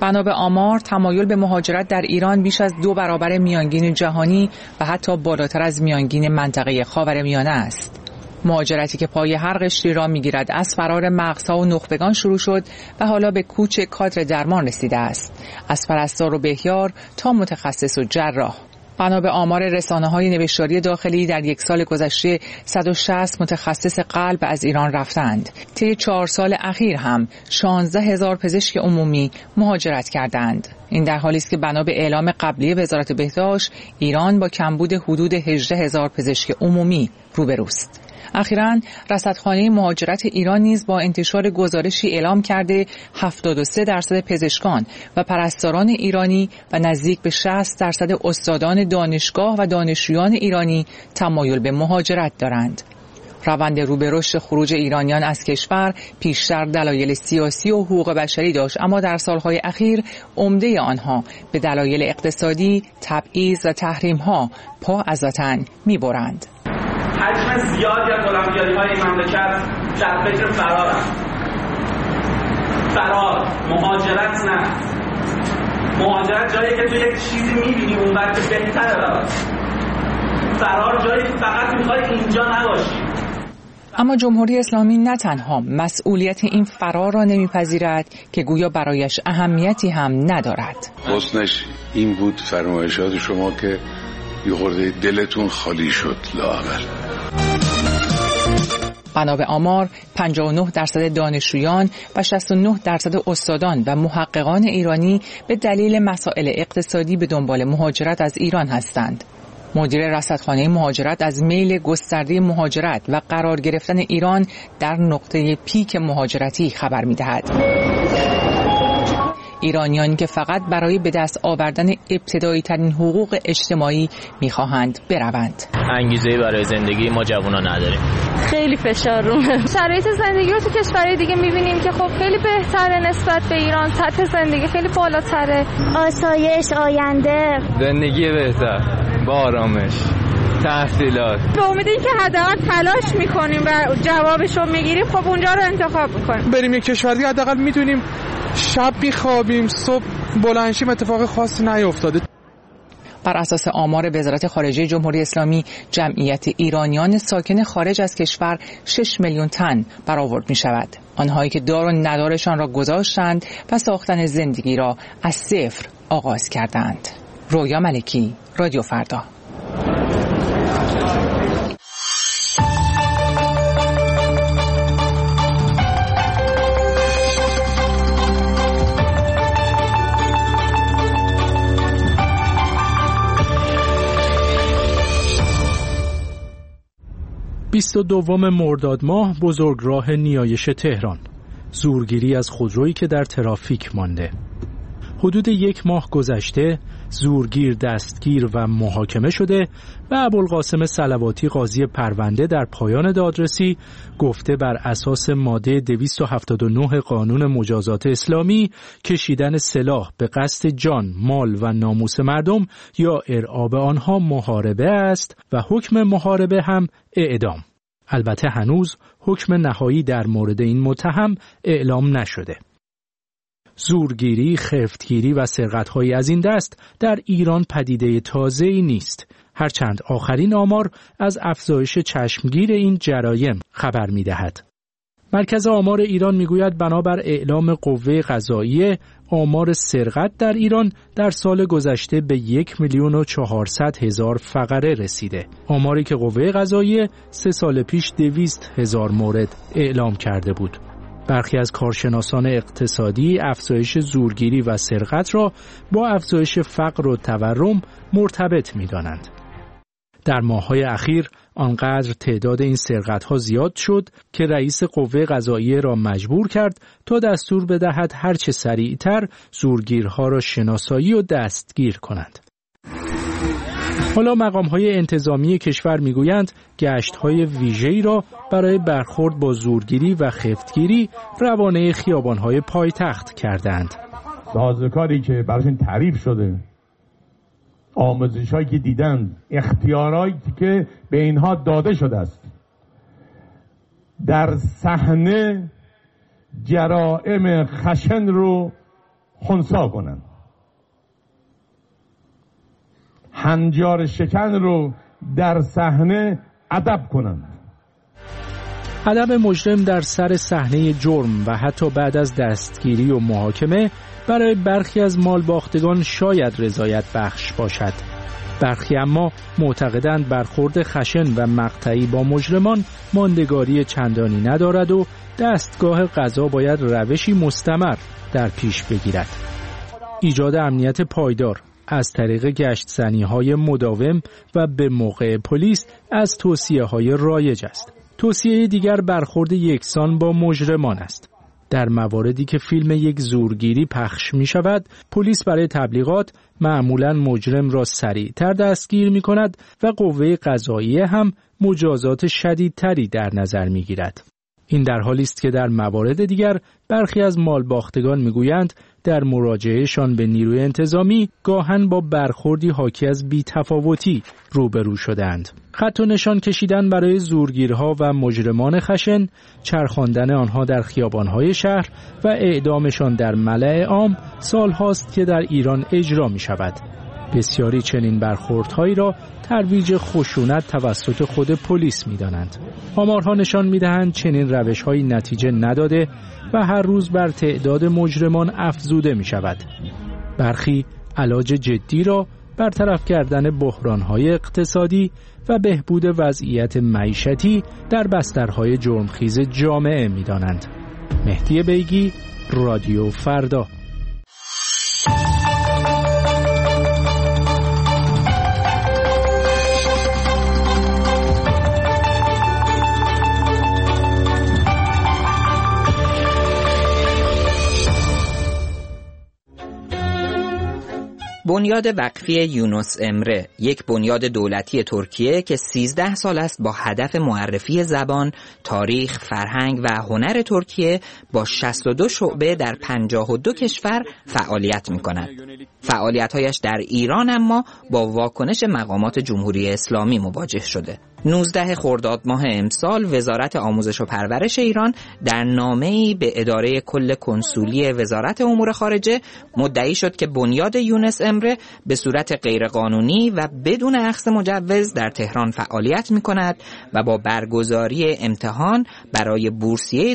بنا به آمار تمایل به مهاجرت در ایران بیش از 2 برابر میانگین جهانی و حتی بالاتر از میانگین منطقه خاورمیانه است. مهاجرتی که پای هر قشری را میگیرد از فرار مغزها و نخبگان شروع شد و حالا به کوچ کادر درمان رسیده است، از پرستار و بهیار تا متخصص و جراح. بنا به آمار رسانه‌های نوشتاری داخلی در 1 سال گذشته 160 متخصص قلب از ایران رفتند. طی 4 سال اخیر هم 16,000 پزشک عمومی مهاجرت کردند. این در حالی است که بنا به اعلام قبلی وزارت بهداشت ایران با کمبود حدود 18,000 پزشک عمومی روبروست. اخیراً رصدخانه مهاجرت ایران نیز با انتشار گزارشی اعلام کرده 73% پزشکان و پرستاران ایرانی و نزدیک به 60% استادان دانشگاه و دانشجویان ایرانی تمایل به مهاجرت دارند. روند رو به رشد خروج ایرانیان از کشور پیشتر دلایل سیاسی و حقوق بشری داشت، اما در سالهای اخیر عمده آنها به دلایل اقتصادی، تبعیض و تحریم‌ها پا از وطن می‌برند. حجم زیادی از المپیادی‌های این مملکت در فکر فرارند. فرار، مهاجرت نه. مهاجرت جایی که تو یک چیزی می‌بینی اون وقت بهتره برات. فرار جایی که فقط می‌خوای اینجا نباشی. اما جمهوری اسلامی نه تنها مسئولیت این فرار را نمیپذیرد که گویا برایش اهمیتی هم ندارد. حسنش این بود فرمایشات شما که یه خورده دلتون خالی شد لااقل. بنا به آمار 59% دانشجویان و 69% استادان و محققان ایرانی به دلیل مسائل اقتصادی به دنبال مهاجرت از ایران هستند. مدیر رصدخانه مهاجرت از میل گسترده مهاجرت و قرار گرفتن ایران در نقطه پیک مهاجرتی خبر می‌دهد. ایرانیانی که فقط برای به دست آوردن ابتدایی ترین حقوق اجتماعی می‌خواهند بروند. انگیزه‌ای برای زندگی ما جوونا نداریم. خیلی فشار رومه. شرایط زندگی رو تو کشورهای دیگه می‌بینیم که خب خیلی بهتره نسبت به ایران، سطح زندگی خیلی بالاتره. آسایش، آینده، زندگی بهتر، با آرامش، تحصیلات. به امید اینکه حداقل تلاش می‌کنیم و جوابش رو می‌گیریم، خب اونجا رو انتخاب می‌کنیم. بریم یک کشور دیگه حداقل می‌دونیم شب می‌خوابیم، صبح بلند شیم، اتفاق خاصی نیفتاده. بر اساس آمار وزارت خارجه جمهوری اسلامی جمعیت ایرانیان ساکن خارج از کشور 6 میلیون تن برآورد می‌شود. آنهایی که دار و ندارشان را گذاشتند و ساختن زندگی را از صفر آغاز کردند. رویا ملکی، رادیو فردا. بیست و دوم مرداد ماه بزرگراه نیایش تهران. زورگیری از خودرویی که در ترافیک مانده. حدود 1 ماه گذشته زورگیر دستگیر و محاکمه شده و ابوالقاسم صلواتی قاضی پرونده در پایان دادرسی گفته بر اساس ماده 279 قانون مجازات اسلامی کشیدن سلاح به قصد جان، مال و ناموس مردم یا ارعاب آنها محاربه است و حکم محاربه هم اعدام. البته هنوز حکم نهایی در مورد این متهم اعلام نشده. زورگیری، خفتگیری و سرقت‌های از این دست در ایران پدیده تازه‌ای نیست، هرچند آخرین آمار از افزایش چشمگیر این جرایم خبر می‌دهد. مرکز آمار ایران می‌گوید بنابر اعلام قوه قضاییه آمار سرقت در ایران در سال گذشته به 1,400,000 فقره رسیده. آماری که قوه قضاییه 3 سال پیش 200,000 مورد اعلام کرده بود. برخی از کارشناسان اقتصادی افزایش زورگیری و سرقت را با افزایش فقر و تورم مرتبط می‌دانند. در ماه‌های اخیر آنقدر تعداد این سرقت‌ها زیاد شد که رئیس قوه قضاییه را مجبور کرد تا دستور بدهد هرچه سریعتر زورگیرها را شناسایی و دستگیر کنند. حالا مقام‌های انتظامی کشور می‌گویند گشت‌های ویژه‌ای را برای برخورد با زورگیری و خفتگیری روانه خیابان‌های پایتخت کردند. سازوکاری که براشون تعریف شده، آموزش‌هایی که دیدن، اختیارایی که به اینها داده شده است، در صحنه جرائم خشن رو خنثی کنند، هنجار شکن رو در صحنه ادب کنند. ادب مجرم در سر صحنه جرم و حتی بعد از دستگیری و محاکمه برای برخی از مالباختگان شاید رضایت بخش باشد. برخی اما معتقدند برخورد خشن و مقطعی با مجرمان ماندگاری چندانی ندارد و دستگاه قضا باید روشی مستمر در پیش بگیرد. ایجاد امنیت پایدار از طریق گشت‌زنی‌های مداوم و به موقع پلیس از توصیه‌های رایج است. توصیه دیگر برخورد یکسان با مجرمان است. در مواردی که فیلم یک زورگیری پخش می شود، پلیس برای تبلیغات معمولاً مجرم را سریعتر دستگیر می کند و قوه قضاییه هم مجازات شدیدتری در نظر می گیرد. این در حالی است که در موارد دیگر برخی از مالباختگان می گویند در مراجعهشان به نیروی انتظامی گاهن با برخوردی حاکی از بی‌تفاوتی روبرو شدند. خط و نشان کشیدن برای زورگیرها و مجرمان خشن، چرخاندن آنها در خیابان‌های شهر و اعدامشان در ملأ عام سال‌هاست که در ایران اجرا می‌شود. بسیاری چنین برخوردهایی را ترویج خشونت توسط خود پلیس می‌دانند. آمارها نشان می‌دهند چنین روش‌هایی نتیجه نداده و هر روز بر تعداد مجرمان افزوده می‌شود. برخی علاج جدی را برطرف کردن بحران‌های اقتصادی و بهبود وضعیت معیشتی در بسترهای جرمخیز جامعه می‌دانند. مهدی بیگی، رادیو فردا. بنیاد وقفی یونس امره، یک بنیاد دولتی ترکیه که 13 سال است با هدف معرفی زبان، تاریخ، فرهنگ و هنر ترکیه با 62 شعبه در 52 کشور فعالیت می‌کند. فعالیت‌هایش در ایران اما با واکنش مقامات جمهوری اسلامی مواجه شده. 19 خرداد ماه امسال وزارت آموزش و پرورش ایران در نامه‌ای به اداره کل کنسولی وزارت امور خارجه مدعی شد که بنیاد یونس امره به صورت غیرقانونی و بدون اخذ مجوز در تهران فعالیت می‌کند و با برگزاری امتحان برای بورسیه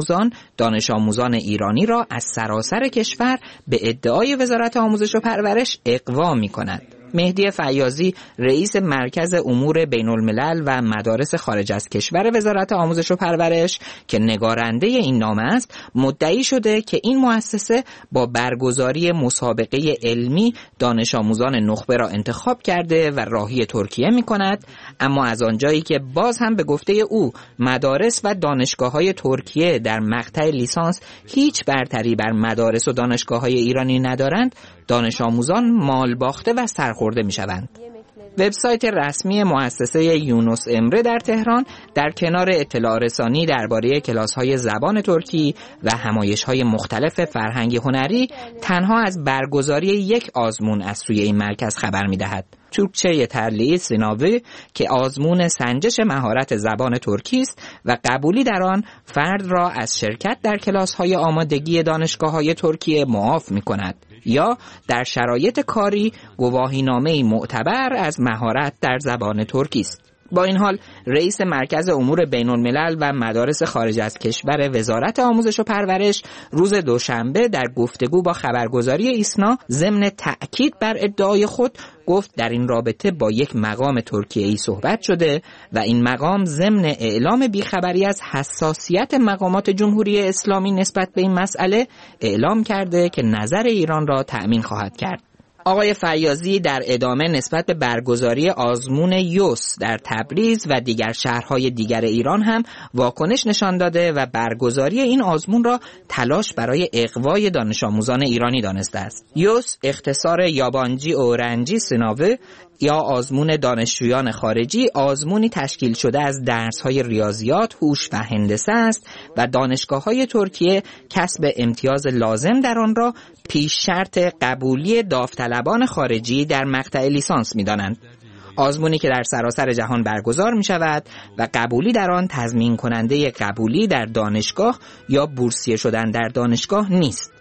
دانش آموزان ایرانی را از سراسر کشور به ادعای وزارت آموزش و پرورش اغوا می‌کند. مهدی فیاضی رئیس مرکز امور بین الملل و مدارس خارج از کشور وزارت آموزش و پرورش که نگارنده این نامه است مدعی شده که این مؤسسه با برگزاری مسابقه علمی دانش آموزان نخبه را انتخاب کرده و راهی ترکیه می کند، اما از آنجایی که باز هم به گفته او مدارس و دانشگاه‌های ترکیه در مقطع لیسانس هیچ برتری بر مدارس و دانشگاه‌های ایرانی ندارند، دانش آموزان مال باخته و سرخورده می شوند. وبسایت رسمی مؤسسه یونس امره در تهران در کنار اطلاع رسانی درباره کلاس‌های زبان ترکی و همایش‌های مختلف فرهنگی هنری تنها از برگزاری یک آزمون از سوی این مرکز خبر می‌دهد. ترکچه ترلیعی سیناوی که آزمون سنجش مهارت زبان ترکی است و قبولی در آن فرد را از شرکت در کلاس‌های آمادگی دانشگاه‌های ترکیه معاف می‌کند یا در شرایط کاری گواهینامه‌ای معتبر از مهارت در زبان ترکی است. با این حال رئیس مرکز امور بین الملل و مدارس خارج از کشور وزارت آموزش و پرورش روز دوشنبه در گفتگو با خبرگزاری ایسنا ضمن تأکید بر ادعای خود گفت در این رابطه با یک مقام ترکیه‌ای صحبت شده و این مقام ضمن اعلام بیخبری از حساسیت مقامات جمهوری اسلامی نسبت به این مسئله اعلام کرده که نظر ایران را تأمین خواهد کرد. آقای فیاضی در ادامه نسبت به برگزاری آزمون یوس در تبریز و دیگر شهرهای دیگر ایران هم واکنش نشان داده و برگزاری این آزمون را تلاش برای اغوای دانش آموزان ایرانی دانسته است. یوس اختصار یابانجی اورنجی سناوه یا آزمون دانشجویان خارجی آزمونی تشکیل شده از درس‌های ریاضیات، هوش و هندسه است و دانشگاه‌های ترکیه کسب امتیاز لازم در آن را پیش شرط قبولی داوطلبان خارجی در مقطع لیسانس می‌دانند. آزمونی که در سراسر جهان برگزار می‌شود و قبولی در آن تضمین کننده قبولی در دانشگاه یا بورسیه شدن در دانشگاه نیست.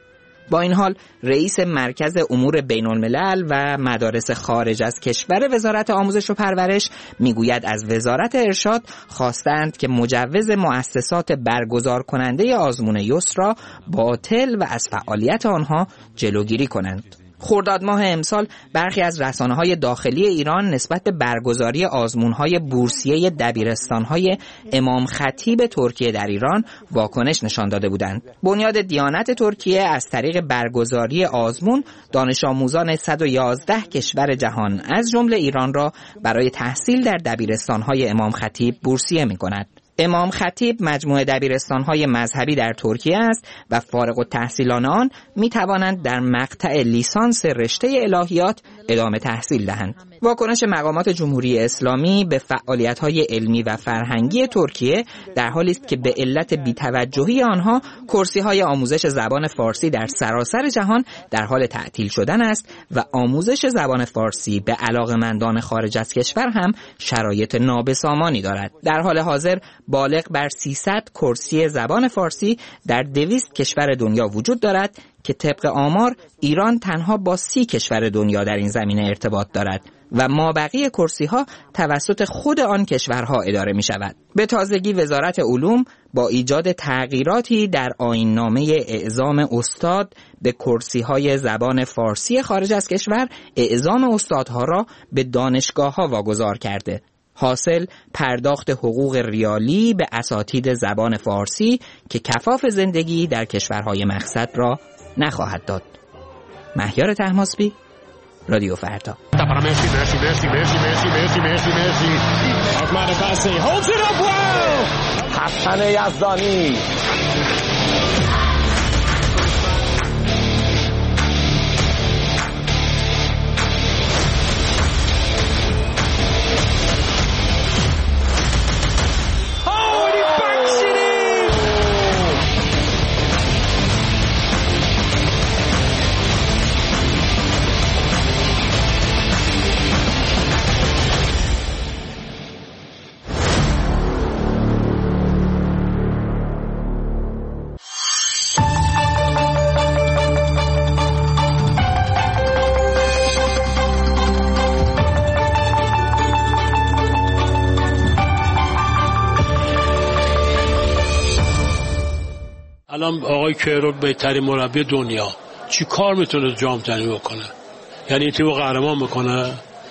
با این حال رئیس مرکز امور بین الملل و مدارس خارج از کشور وزارت آموزش و پرورش میگوید از وزارت ارشاد خواستند که مجوز مؤسسات برگزار کننده آزمون یسر را باطل و از فعالیت آنها جلوگیری کنند. خرداد ماه امسال برخی از رسانه‌های داخلی ایران نسبت به برگزاری آزمون‌های بورسیه دبیرستان‌های امام خطیب ترکیه در ایران واکنش نشان داده بودند. بنیاد دیانت ترکیه از طریق برگزاری آزمون دانش آموزان 111 کشور جهان از جمله ایران را برای تحصیل در دبیرستان‌های امام خطیب بورسیه می‌کند. امام خطیب مجموعه دبیرستان‌های مذهبی در ترکیه است و فارغ التحصیلان آن می‌توانند در مقطع لیسانس رشته الهیات ادامه تحصیل دهند. واکنش مقامات جمهوری اسلامی به فعالیت‌های علمی و فرهنگی ترکیه در حالی است که به علت بی‌توجهی آنها کرسی‌های آموزش زبان فارسی در سراسر جهان در حال تعطیل شدن است و آموزش زبان فارسی به علاقه‌مندان خارج از کشور هم شرایط نابسامانی دارد. در حال حاضر بالغ بر 300 کرسی زبان فارسی در 200 کشور دنیا وجود دارد که طبق آمار ایران تنها با 30 کشور دنیا در این زمینه ارتباط دارد و مابقی کرسی‌ها توسط خود آن کشورها اداره می شود. به تازگی وزارت علوم با ایجاد تغییراتی در آیین‌نامه اعزام استاد به کرسی‌های زبان فارسی خارج از کشور اعزام استادها را به دانشگاه‌ها واگذار کرده. حاصل پرداخت حقوق ریالی به اساتید زبان فارسی که کفاف زندگی در کشورهای مقصد را نخواهد داد. مهیار طهماسبی، رادیو فردا. حسن یزدانی الان آقای کیروش بهترین مربی دنیا چی کار میتونه جام جهانی بکنه؟ یعنی این تیمو قهرمان بکنه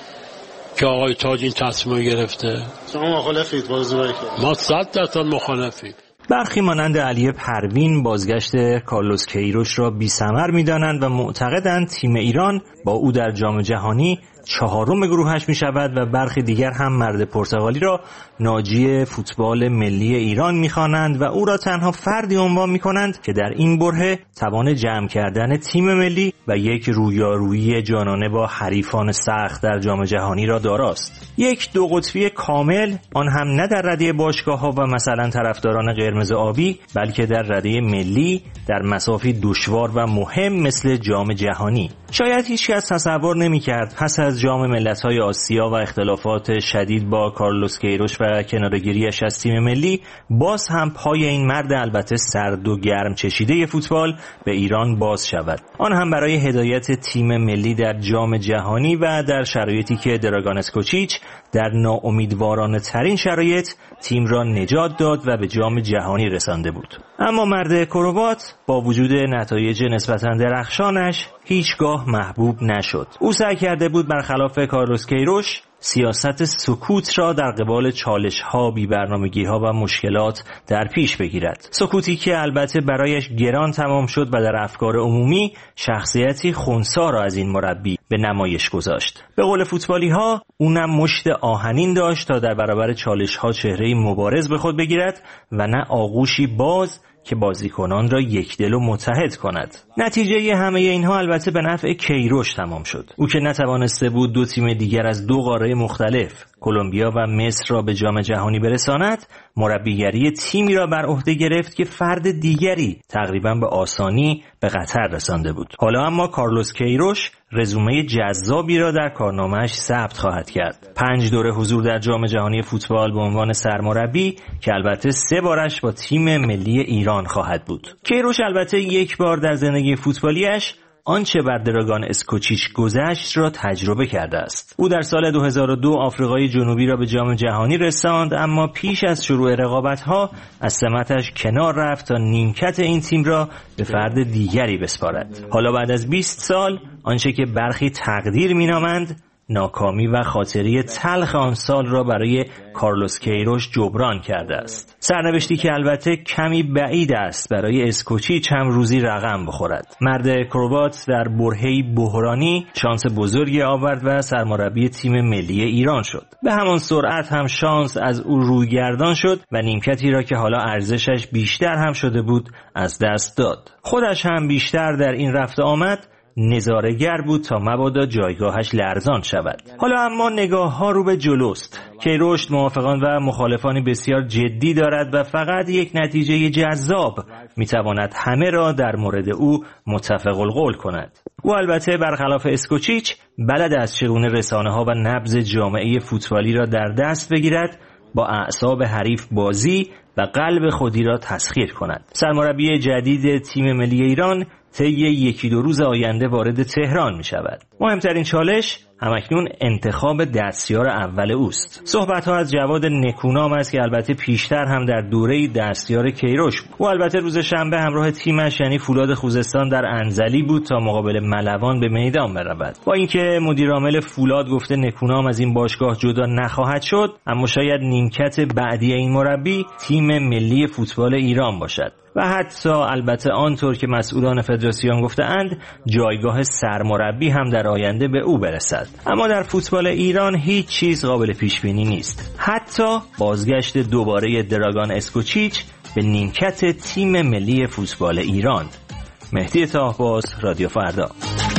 که آقای تاج این تصمیم گرفته؟ شما مخالفید بازی که ما 100% مخالفیم. برخی مانند علی پروین بازگشت کارلوس کیروش را بی‌ثمر می‌دانند و معتقدند تیم ایران با او در جام جهانی 4م گروهش می شود و برخی دیگر هم مرد پرتغالی را ناجی فوتبال ملی ایران می خوانند و او را تنها فردی عنوان می کنند که در این برهه توان جمع کردن تیم ملی و یک رویارویی جانانه با حریفان سخت در جام جهانی را داراست. یک دو قطبی کامل، آن هم نه در رده باشگاه‌ها و مثلا طرفداران قرمز آبی، بلکه در رده ملی در مسافی دشوار و مهم مثل جام جهانی. شاید هیچ کس تصور نمی‌کرد پس از جام ملت‌های آسیا و اختلافات شدید با کارلوس کیروش و کناره‌گیری‌اش از تیم ملی باز هم پای این مرد البته سرد و گرم چشیده فوتبال به ایران باز شود، آن هم برای هدایت تیم ملی در جام جهانی و در شرایطی که دراگان اسکوچیچ در ناامیدوارانه ترین شرایط تیم را نجات داد و به جام جهانی رسانده بود. اما مرد کروات با وجود نتایج نسبتاً درخشانش هیچگاه محبوب نشد. او سعی کرده بود برخلاف کارلوس کیروش سیاست سکوت را در قبال چالش‌ها، بی‌برنامگی‌ها و مشکلات در پیش بگیرد. سکوتی که البته برایش گران تمام شد و در افکار عمومی شخصیتی خنثی را از این مربی به نمایش گذاشت. به قول فوتبالی‌ها اونم مشت آهنین داشت تا در برابر چالش‌ها چهره‌ای مبارز به خود بگیرد و نه آغوشی باز که بازیکنان را یکدل و متحد کند. نتیجه همه اینها البته به نفع کیروش تمام شد. او که نتوانسته بود دو تیم دیگر از دو قاره مختلف کلمبیا و مصر را به جام جهانی برساند، مربیگری تیمی را بر عهده گرفت که فرد دیگری تقریباً به آسانی به قطر رسانده بود. حالا اما کارلوس کیروش رزومه جذابی را در کارنامه‌اش ثبت خواهد کرد. 5 دوره حضور در جام جهانی فوتبال به عنوان سرمربی که البته 3 بارش با تیم ملی ایران خواهد بود. کیروش البته 1 بار در زندگی فوتبالیش آنچه بر دراگان اسکوچیچ گذشت را تجربه کرده است. او در سال 2002 آفریقای جنوبی را به جام جهانی رساند، اما پیش از شروع رقابت‌ها از سمتش کنار رفت تا نیمکت این تیم را به فرد دیگری بسپارد. حالا بعد از 20 سال آنچه که برخی تقدیر می‌نامند، ناکامی و خاطری تلخ آن سال را برای کارلوس کیروش جبران کرده است. سرنوشتی که البته کمی بعید است برای اسکوچیچ هم روزی رقم بخورد. مرد کروات در برهه‌ای بحرانی شانس بزرگی آورد و سرمربی تیم ملی ایران شد. به همان سرعت هم شانس از او رویگردان شد و نیمکتی را که حالا ارزشش بیشتر هم شده بود از دست داد. خودش هم بیشتر در این رفت آمد نظاره‌گر بود تا مبادا جایگاهش لرزان شود. حالا اما نگاه ها رو به جلوست. کیروش موافقان و مخالفانی بسیار جدی دارد و فقط یک نتیجه جذاب میتواند همه را در مورد او متفق القول کند. او البته برخلاف اسکوچیچ بلد است چگونه رسانه‌ها و نبض جامعه فوتبالی را در دست بگیرد، با اعصاب حریف بازی و قلب خودی را تسخیر کند. سرمربی جدید تیم ملی ایران طی 1-2 روز آینده وارد تهران می شود. مهمترین چالش همکنون انتخاب دستیار اول اوست. صحبت‌ها از جواد نکونام است که البته پیشتر هم در دوره دستیار کیروش بود. او البته روز شنبه همراه تیمش یعنی فولاد خوزستان در انزلی بود تا مقابل ملوان به میدان برود. با اینکه مدیر عامل فولاد گفته نکونام از این باشگاه جدا نخواهد شد، اما شاید نیمکت بعدی این مربی تیم ملی فوتبال ایران باشد. و حتی البته آنطور که مسئولان فدراسیون گفته‌اند جایگاه سرمربی هم در آینده به او برسد. اما در فوتبال ایران هیچ چیز قابل پیش بینی نیست، حتی بازگشت دوباره دراگان اسکوچیچ به نیمکت تیم ملی فوتبال ایران. مهدی طاهباز، رادیو فردا.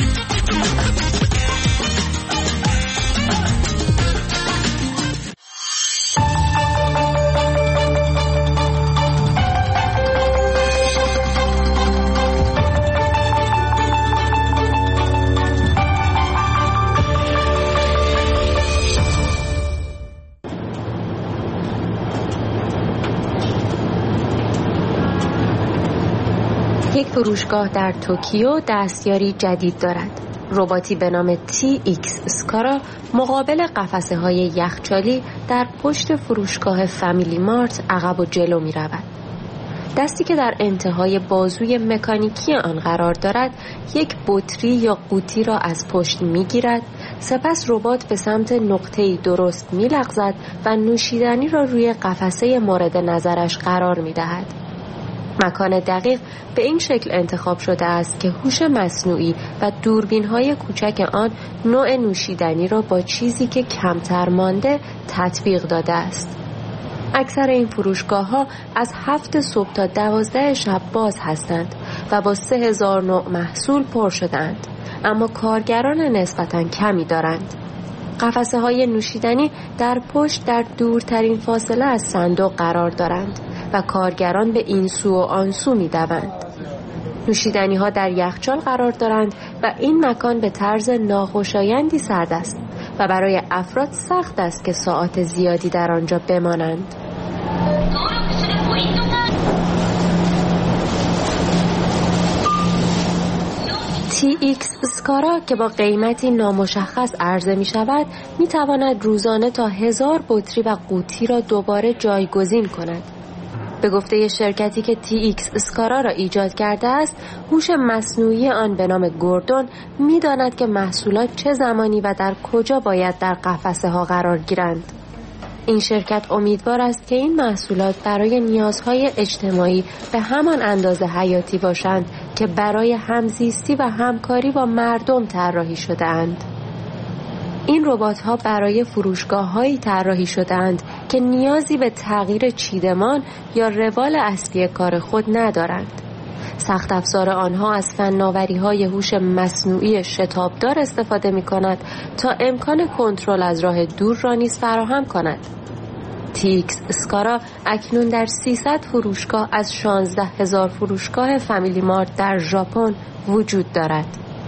یک فروشگاه در توکیو دستیاری جدید دارد. رباتی به نام TX اسکارا مقابل قفسه‌های یخچالی در پشت فروشگاه فامیلی مارت عقب و جلو می رود. دستی که در انتهای بازوی مکانیکی آن قرار دارد یک بطری یا قوطی را از پشت می گیرد، سپس ربات به سمت نقطه‌ای درست می لغزد و نوشیدنی را روی قفسه مورد نظرش قرار می دهد. مکان دقیق به این شکل انتخاب شده است که هوش مصنوعی و دوربین‌های کوچک آن نوع نوشیدنی را با چیزی که کمتر مانده تطبیق داده است. اکثر این فروشگاه‌ها از 7 صبح تا 12 شب باز هستند و با 3000 نوع محصول پر شده‌اند، اما کارگران نسبتاً کمی دارند. قفسه‌های نوشیدنی در پشت در دورترین فاصله از صندوق قرار دارند و کارگران به این سو و آن سو می دوند. نوشیدنی ها در یخچال قرار دارند و این مکان به طرز ناخوشایندی سرد است و برای افراد سخت است که ساعات زیادی در آنجا بمانند. TX اسکارا که با قیمتی نامشخص عرضه می شود می تواند روزانه تا 1000 بطری و قوطی را دوباره جایگزین کند. به گفته شرکتی که TX اسکارا را ایجاد کرده است، هوش مصنوعی آن به نام گوردون می داند که محصولات چه زمانی و در کجا باید در قفسه ها قرار گیرند. این شرکت امیدوار است که این محصولات برای نیازهای اجتماعی به همان اندازه حیاتی باشند که برای همزیستی و همکاری با مردم طراحی شده‌اند. این ربات‌ها برای فروشگاه‌هایی طراحی شده‌اند که نیازی به تغییر چیدمان یا روال اصلی کار خود ندارند. سخت افزار آنها از فناوری‌های هوش مصنوعی شتابدار استفاده می‌کند تا امکان کنترل از راه دور را نیز فراهم کند. تیکس اسکارا اکنون در 300 فروشگاه از 16,000 فروشگاه فامیلی مارت در ژاپن وجود دارد.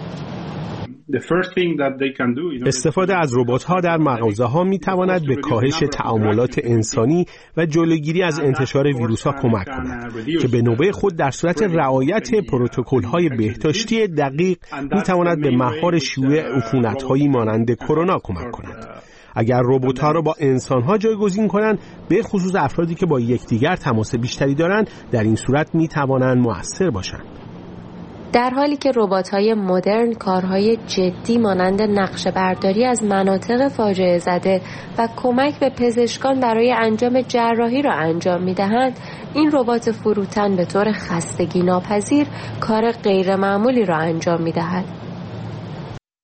استفاده از ربات‌ها در مغازه‌ها می‌تواند به کاهش تعاملات انسانی و جلوگیری از انتشار ویروس‌ها کمک کند که به نوبه خود در صورت رعایت پروتکل‌های بهداشتی دقیق می‌تواند به مهار شیوع عفونت‌هایی مانند کرونا کمک کند. اگر ربات‌ها را با انسان‌ها جایگزین کنند، به خصوص افرادی که با یکدیگر تماس بیشتری دارند، در این صورت می‌توانند مؤثر باشند. در حالی که ربات‌های مدرن کارهای جدی مانند نقشه‌برداری از مناطق فاجعه زده و کمک به پزشکان برای انجام جراحی را انجام می‌دهند، این ربات فروتن به طور خستگی ناپذیر کار غیرمعمولی را انجام می‌دهد.